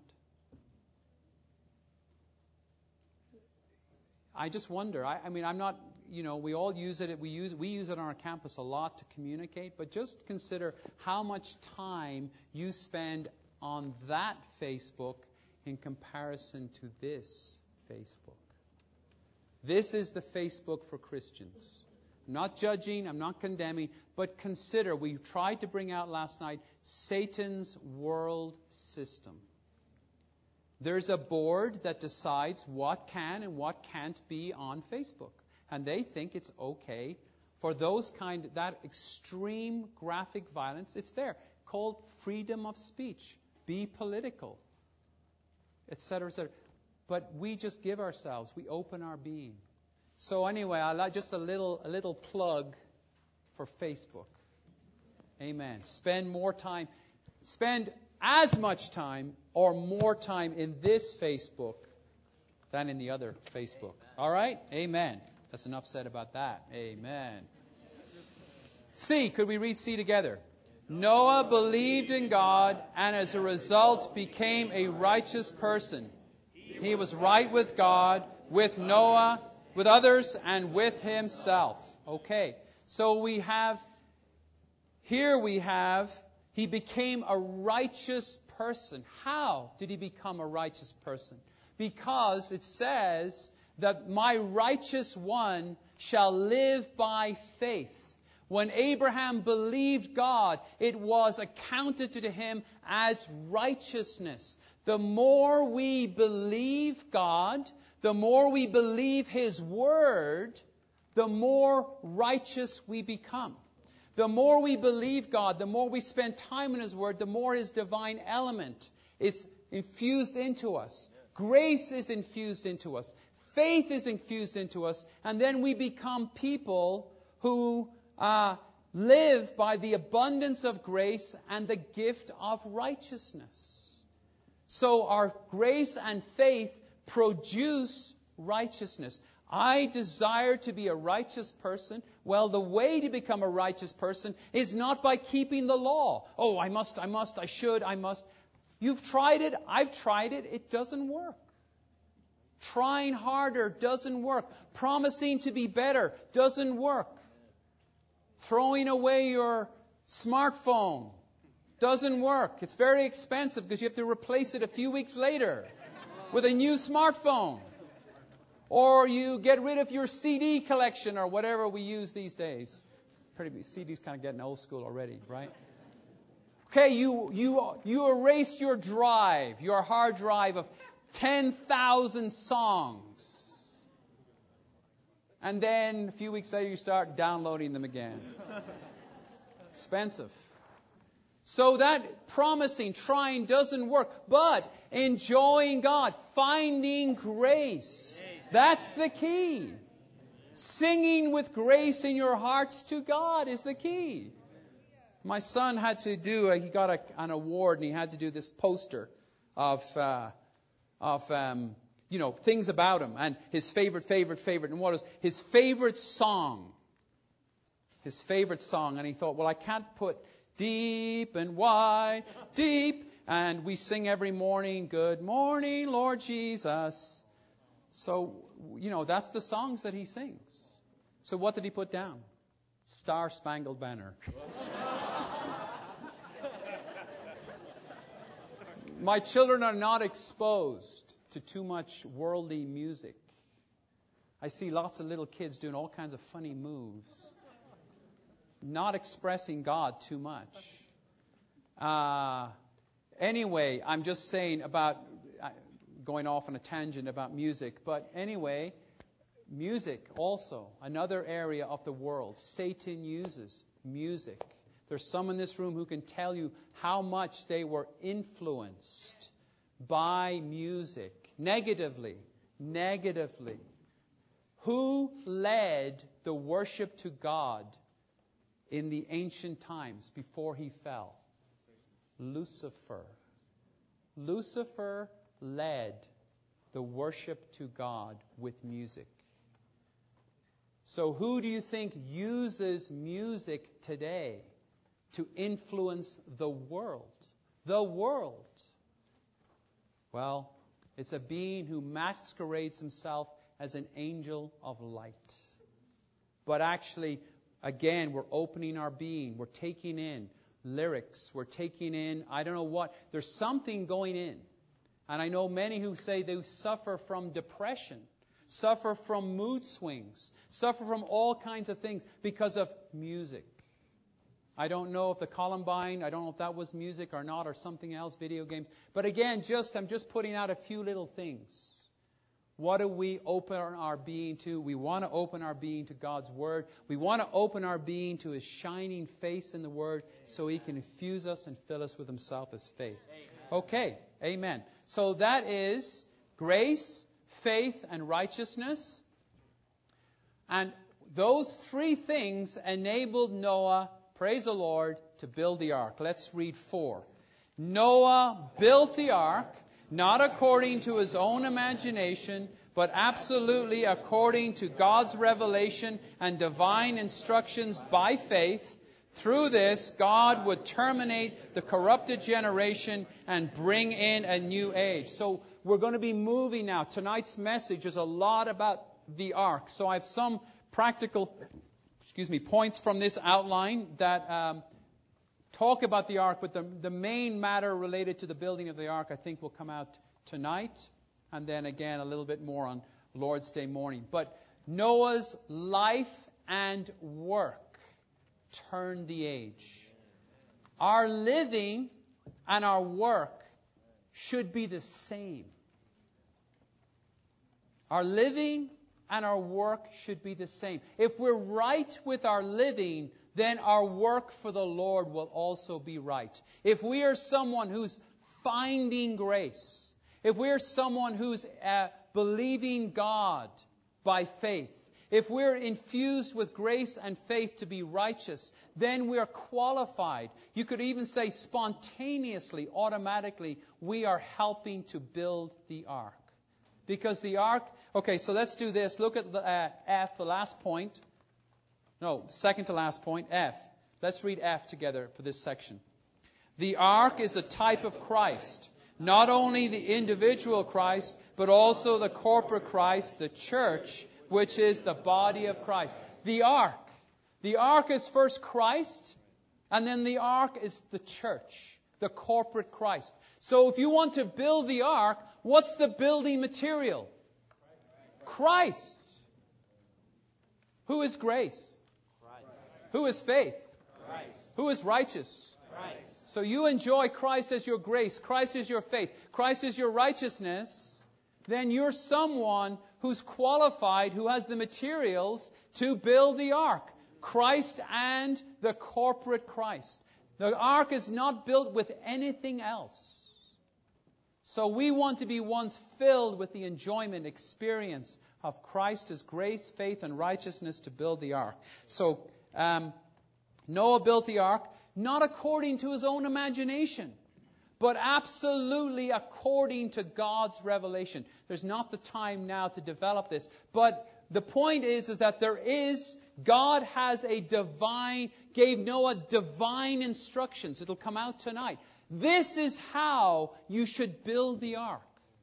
I just wonder. I, I mean, I'm not, you know, we all use it. We use we use it on our campus a lot to communicate. But just consider how much time you spend on that Facebook in comparison to this Facebook. This is the Facebook for Christians. I'm not judging, I'm not condemning, but consider, we tried to bring out last night, Satan's world system. There's a board that decides what can and what can't be on Facebook. And they think it's okay for those kind, that extreme graphic violence, it's there, called freedom of speech. Be political, et cetera, et cetera. But we just give ourselves, we open our being. So anyway, I like just a little a little plug for Facebook. Amen. Spend more time, spend as much time or more time in this Facebook than in the other Facebook. All right? Amen. That's enough said about that. Amen. C, could we read C together? Noah believed in God and as a result became a righteous person. He was right with God, with Noah, with others, and with himself. Okay, so we have, here we have, he became a righteous person. How did he become a righteous person? Because it says that my righteous one shall live by faith. When Abraham believed God, it was accounted to him as righteousness. The more we believe God, the more we believe His Word, the more righteous we become. The more we believe God, the more we spend time in His Word, the more His divine element is infused into us. Grace is infused into us. Faith is infused into us. And then we become people who uh, live by the abundance of grace and the gift of righteousness. So our grace and faith produce righteousness. I desire to be a righteous person. Well, the way to become a righteous person is not by keeping the law. Oh, I must, I must, I should, I must. You've tried it. I've tried it. It doesn't work. Trying harder doesn't work. Promising to be better doesn't work. Throwing away your smartphone doesn't work. It's very expensive because you have to replace it a few weeks later with a new smartphone. Or you get rid of your C D collection or whatever we use these days. Pretty C D's kind of getting old school already, right? Okay, you you you erase your drive, your hard drive of ten thousand songs. And then a few weeks later you start downloading them again. Expensive. So that promising, trying doesn't work. But enjoying God, finding grace, that's the key. Singing with grace in your hearts to God is the key. My son had to do, a, he got a, an award and he had to do this poster of, uh, of um, you know, things about him and his favorite, favorite, favorite. And what was his favorite song? His favorite song. And he thought, well, I can't put deep and wide, deep. And we sing every morning, good morning, Lord Jesus. So, you know, that's the songs that he sings. So what did he put down? Star Spangled Banner. My children are not exposed to too much worldly music. I see lots of little kids doing all kinds of funny moves. Not expressing God too much. Uh, anyway, I'm just saying about, uh, going off on a tangent about music, but anyway, music also, another area of the world. Satan uses music. There's some in this room who can tell you how much they were influenced by music, negatively, negatively. Who led the worship to God in the ancient times before he fell? Lucifer. Lucifer led the worship to God with music. So who do you think uses music today to influence the world? The world. Well, it's a being who masquerades himself as an angel of light. But actually, again, we're opening our being. We're taking in lyrics. We're taking in, I don't know what. There's something going in. And I know many who say they suffer from depression, suffer from mood swings, suffer from all kinds of things because of music. I don't know if the Columbine, I don't know if that was music or not, or something else, video games. But again, just I'm just putting out a few little things. What do we open our being to? We want to open our being to God's Word. We want to open our being to His shining face in the Word so He can infuse us and fill us with Himself as faith. Okay, amen. So that is grace, faith, and righteousness. And those three things enabled Noah, praise the Lord, to build the ark. Let's read four. Noah built the ark, not according to his own imagination, but absolutely according to God's revelation and divine instructions by faith. Through this, God would terminate the corrupted generation and bring in a new age. So we're going to be moving now. Tonight's message is a lot about the ark. So I have some practical, excuse me, points from this outline that um, talk about the ark, but the, the main matter related to the building of the ark, I think, will come out tonight, and then again a little bit more on Lord's Day morning. But Noah's life and work turned the age. Our living and our work should be the same. Our living and our work should be the same. If we're right with our living, then our work for the Lord will also be right. If we are someone who's finding grace, if we're someone who's uh, believing God by faith, if we're infused with grace and faith to be righteous, then we are qualified. You could even say spontaneously, automatically, we are helping to build the ark. Because the ark, okay, so let's do this. Look at the, uh, F, the last point. No, second to last point, F. Let's read F together for this section. The ark is a type of Christ. Not only the individual Christ, but also the corporate Christ, the church, which is the body of Christ. The ark. The ark is first Christ, and then the ark is the church, the corporate Christ. So if you want to build the ark, what's the building material? Christ. Who is grace? Who is faith? Who is righteous? So you enjoy Christ as your grace, Christ as your faith, Christ as your righteousness, then you're someone who's qualified, who has the materials to build the ark. Christ and the corporate Christ. The ark is not built with anything else. So we want to be ones filled with the enjoyment, experience of Christ as grace, faith, and righteousness to build the ark. So um, Noah built the ark, not according to his own imagination, but absolutely according to God's revelation. There's not the time now to develop this, but the point is, is that there is, God has a divine, gave Noah divine instructions. It'll come out tonight. This is how you should build the ark.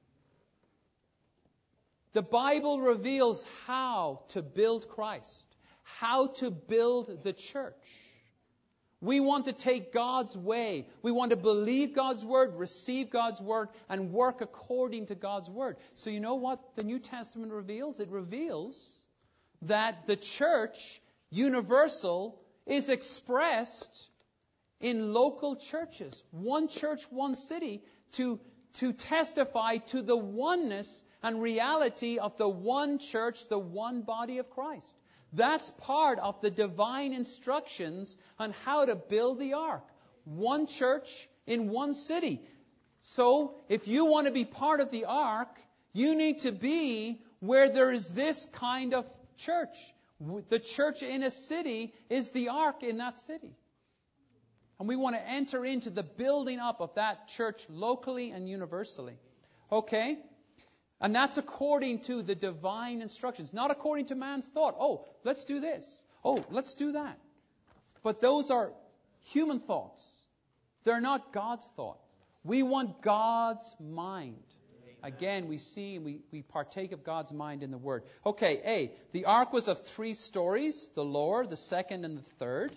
The Bible reveals how to build Christ, how to build the church. We want to take God's way. We want to believe God's word, receive God's word, and work according to God's word. So you know what the New Testament reveals? It reveals that the church, universal, is expressed in local churches. One church, one city, to, to testify to the oneness and reality of the one church, the one body of Christ. That's part of the divine instructions on how to build the ark. One church in one city. So, if you want to be part of the ark, you need to be where there is this kind of church. The church in a city is the ark in that city. And we want to enter into the building up of that church locally and universally. Okay? And that's according to the divine instructions, not according to man's thought. Oh, let's do this. Oh, let's do that. But those are human thoughts. They're not God's thought. We want God's mind. Again, we see and we, we partake of God's mind in the Word. Okay, A, the ark was of three stories, the lower, the second, and the third.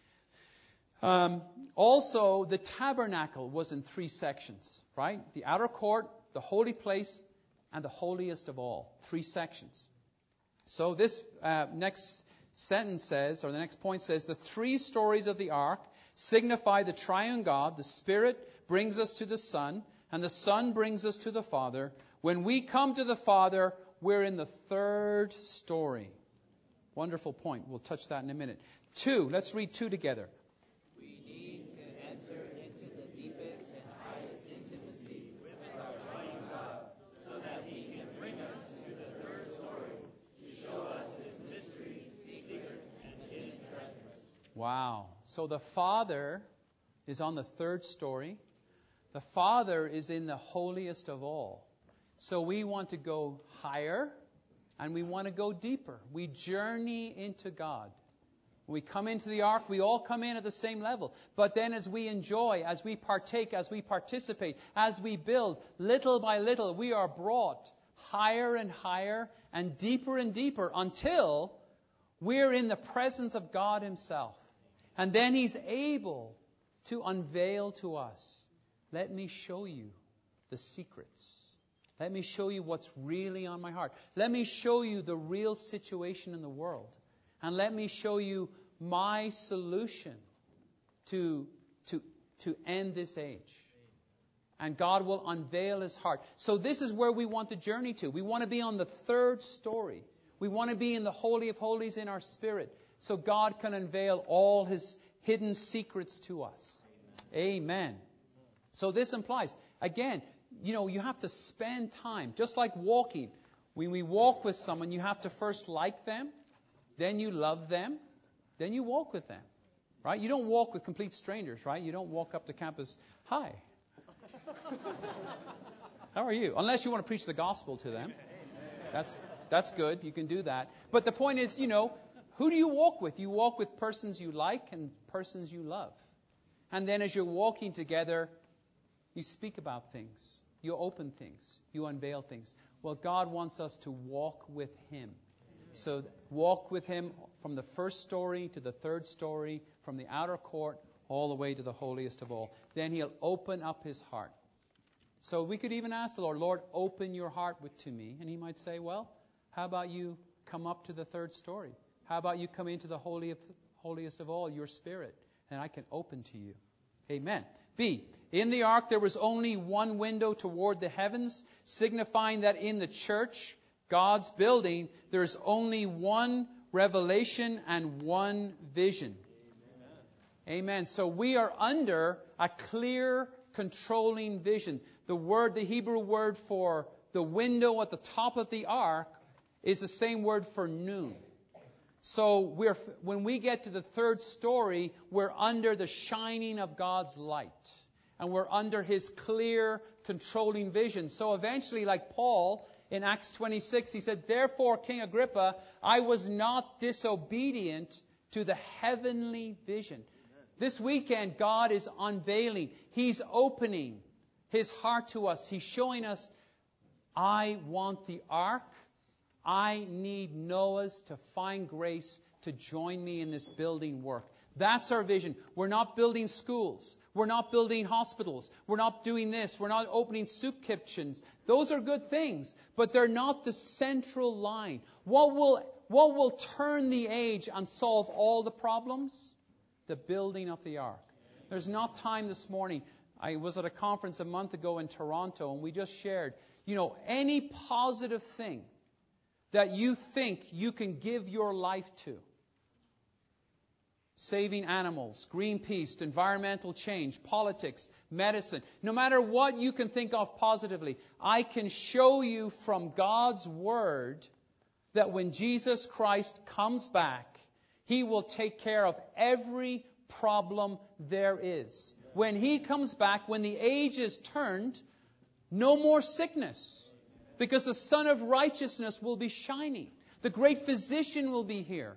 Um, also, the tabernacle was in three sections, right? The outer court, the holy place, and the holiest of all. Three sections. So this uh, next sentence says, or the next point says, the three stories of the ark signify the triune God. The Spirit brings us to the Son, and the Son brings us to the Father. When we come to the Father, we're in the third story. Wonderful point. We'll touch that in a minute. Two. Let's read two together. We need to enter into the deepest and highest intimacy with our triune God, so that He can bring us to the third story to show us His mysteries, secrets, and hidden treasures. Wow. So the Father is on the third story. The Father is in the holiest of all. So we want to go higher and we want to go deeper. We journey into God. We come into the ark, we all come in at the same level. But then as we enjoy, as we partake, as we participate, as we build, little by little, we are brought higher and higher and deeper and deeper until we're in the presence of God Himself. And then He's able to unveil to us, let me show you the secrets. Let me show you what's really on my heart. Let me show you the real situation in the world. And let me show you my solution to, to, to end this age. And God will unveil His heart. So this is where we want to journey to. We want to be on the third story. We want to be in the Holy of Holies in our spirit, so God can unveil all His hidden secrets to us. Amen. So this implies, again, you know, you have to spend time, just like walking. When we walk with someone, you have to first like them, then you love them, then you walk with them, right? You don't walk with complete strangers, right? You don't walk up to campus, hi. How are you? Unless you want to preach the gospel to them. That's that's good. You can do that. But the point is, you know, who do you walk with? You walk with persons you like and persons you love. And then as you're walking together, you speak about things. You open things. You unveil things. Well, God wants us to walk with Him. So walk with Him from the first story to the third story, from the outer court all the way to the holiest of all. Then He'll open up His heart. So we could even ask the Lord, Lord, open your heart to me. And He might say, well, how about you come up to the third story? How about you come into the holy of, holiest of all, your spirit, and I can open to you. Amen. B, in the ark there was only one window toward the heavens, signifying that in the church, God's building, there's only one revelation and one vision. Amen. Amen. So we are under a clear, controlling vision. The word, the Hebrew word for the window at the top of the ark is the same word for noon. So we're, when we get to the third story, we're under the shining of God's light. And we're under His clear, controlling vision. So eventually, like Paul, in Acts twenty-six, he said, therefore, King Agrippa, I was not disobedient to the heavenly vision. Amen. This weekend, God is unveiling. He's opening His heart to us. He's showing us, I want the ark. I need Noah's to find grace to join me in this building work. That's our vision. We're not building schools. We're not building hospitals. We're not doing this. We're not opening soup kitchens. Those are good things, but they're not the central line. What will, what will turn the age and solve all the problems? The building of the ark. There's not time this morning. I was at a conference a month ago in Toronto, and we just shared, you know, any positive thing that you think you can give your life to. Saving animals, Greenpeace, environmental change, politics, medicine. No matter what you can think of positively, I can show you from God's Word that when Jesus Christ comes back, He will take care of every problem there is. When He comes back, when the age is turned, no more sickness. Because the Sun of Righteousness will be shining. The great physician will be here.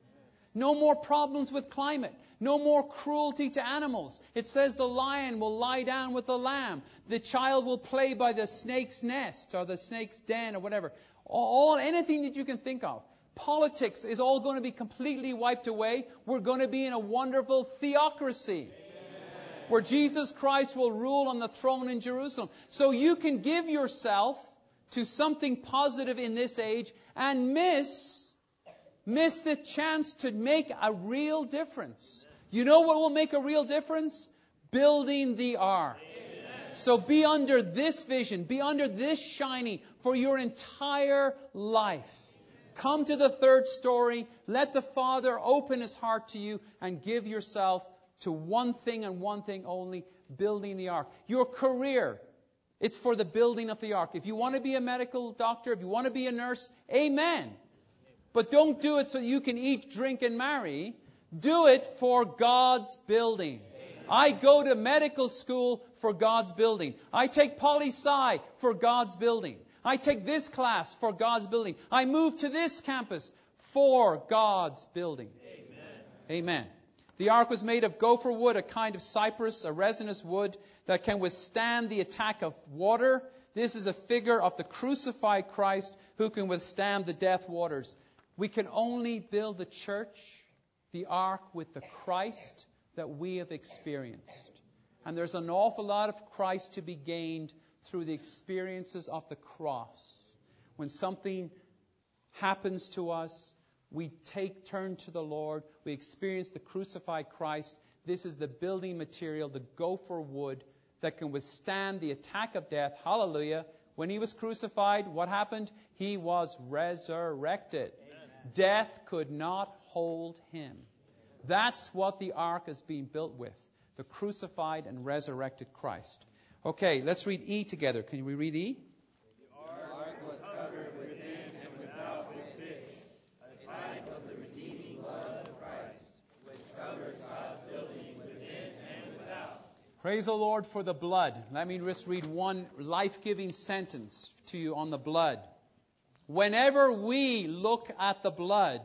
No more problems with climate. No more cruelty to animals. It says the lion will lie down with the lamb. The child will play by the snake's nest or the snake's den or whatever. All, anything that you can think of. Politics is all going to be completely wiped away. We're going to be in a wonderful theocracy. Amen. Where Jesus Christ will rule on the throne in Jerusalem. So you can give yourself to something positive in this age and miss, miss the chance to make a real difference. You know what will make a real difference? Building the ark. Amen. So be under this vision, be under this shining for your entire life. Come to the third story, let the Father open His heart to you and give yourself to one thing and one thing only, building the ark. Your career, it's for the building of the ark. If you want to be a medical doctor, if you want to be a nurse, amen. But don't do it so you can eat, drink, and marry. Do it for God's building. Amen. I go to medical school for God's building. I take poli-sci for God's building. I take this class for God's building. I move to this campus for God's building. Amen. Amen. The ark was made of gopher wood, a kind of cypress, a resinous wood that can withstand the attack of water. This is a figure of the crucified Christ who can withstand the death waters. We can only build the church, the ark, with the Christ that we have experienced. And there's an awful lot of Christ to be gained through the experiences of the cross. When something happens to us, we take turn to the Lord. We experience the crucified Christ. This is the building material, the gopher wood that can withstand the attack of death. Hallelujah. When He was crucified, what happened? He was resurrected. Amen. Death could not hold Him. That's what the ark is being built with. The crucified and resurrected Christ. Okay, let's read E together. Can we read E? The ark was covered within and without with pitch, a type of the redeeming blood of Christ, which covers God's building within and without. Praise the Lord for the blood. Let me just read one life-giving sentence to you on the blood. Whenever we look at the blood,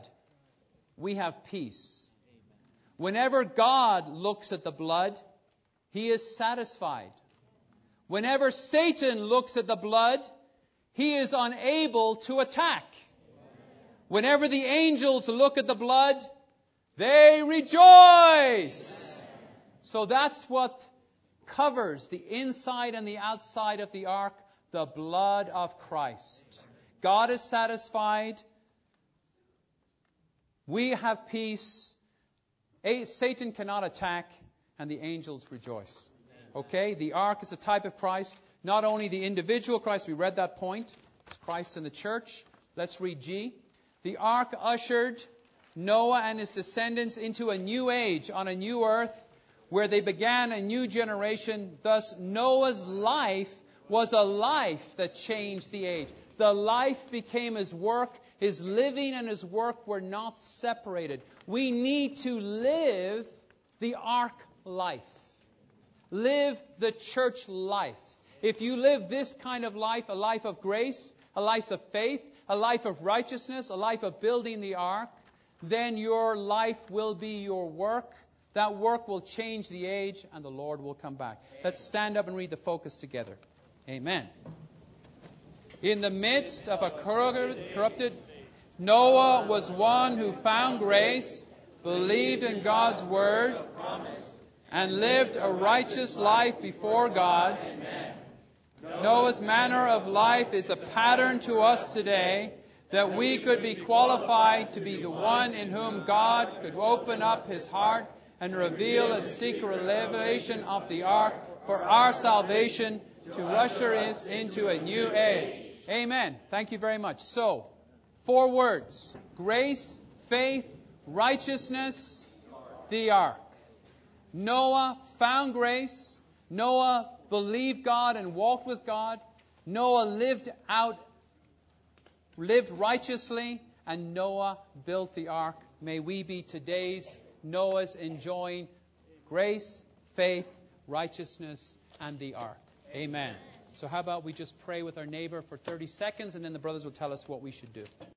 we have peace. Whenever God looks at the blood, He is satisfied. Whenever Satan looks at the blood, he is unable to attack. Whenever the angels look at the blood, they rejoice. So that's what covers the inside and the outside of the ark, the blood of Christ. God is satisfied. We have peace. Satan cannot attack, and the angels rejoice. Okay? The ark is a type of Christ. Not only the individual Christ, we read that point. It's Christ in the church. Let's read G. The ark ushered Noah and his descendants into a new age on a new earth where they began a new generation. Thus, Noah's life was a life that changed the age. The life became his work. His living and his work were not separated. We need to live the ark life. Live the church life. If you live this kind of life, a life of grace, a life of faith, a life of righteousness, a life of building the ark, then your life will be your work. That work will change the age, and the Lord will come back. Let's stand up and read the focus together. Amen. In the midst of a corrupted, Noah was one who found grace, believed in God's word, and lived a righteous life before God. Noah's manner of life is a pattern to us today, that we could be qualified to be the one in whom God could open up his heart and reveal a secret revelation of the ark for our salvation, to usher us into a new age. Amen. Thank you very much. So, four words: grace, faith, righteousness, the ark. Noah found grace. Noah believed God and walked with God. Noah lived out, lived righteously, and Noah built the ark. May we be today's Noahs, enjoying grace, faith, righteousness, and the ark. Amen. So how about we just pray with our neighbor for thirty seconds, and then the brothers will tell us what we should do.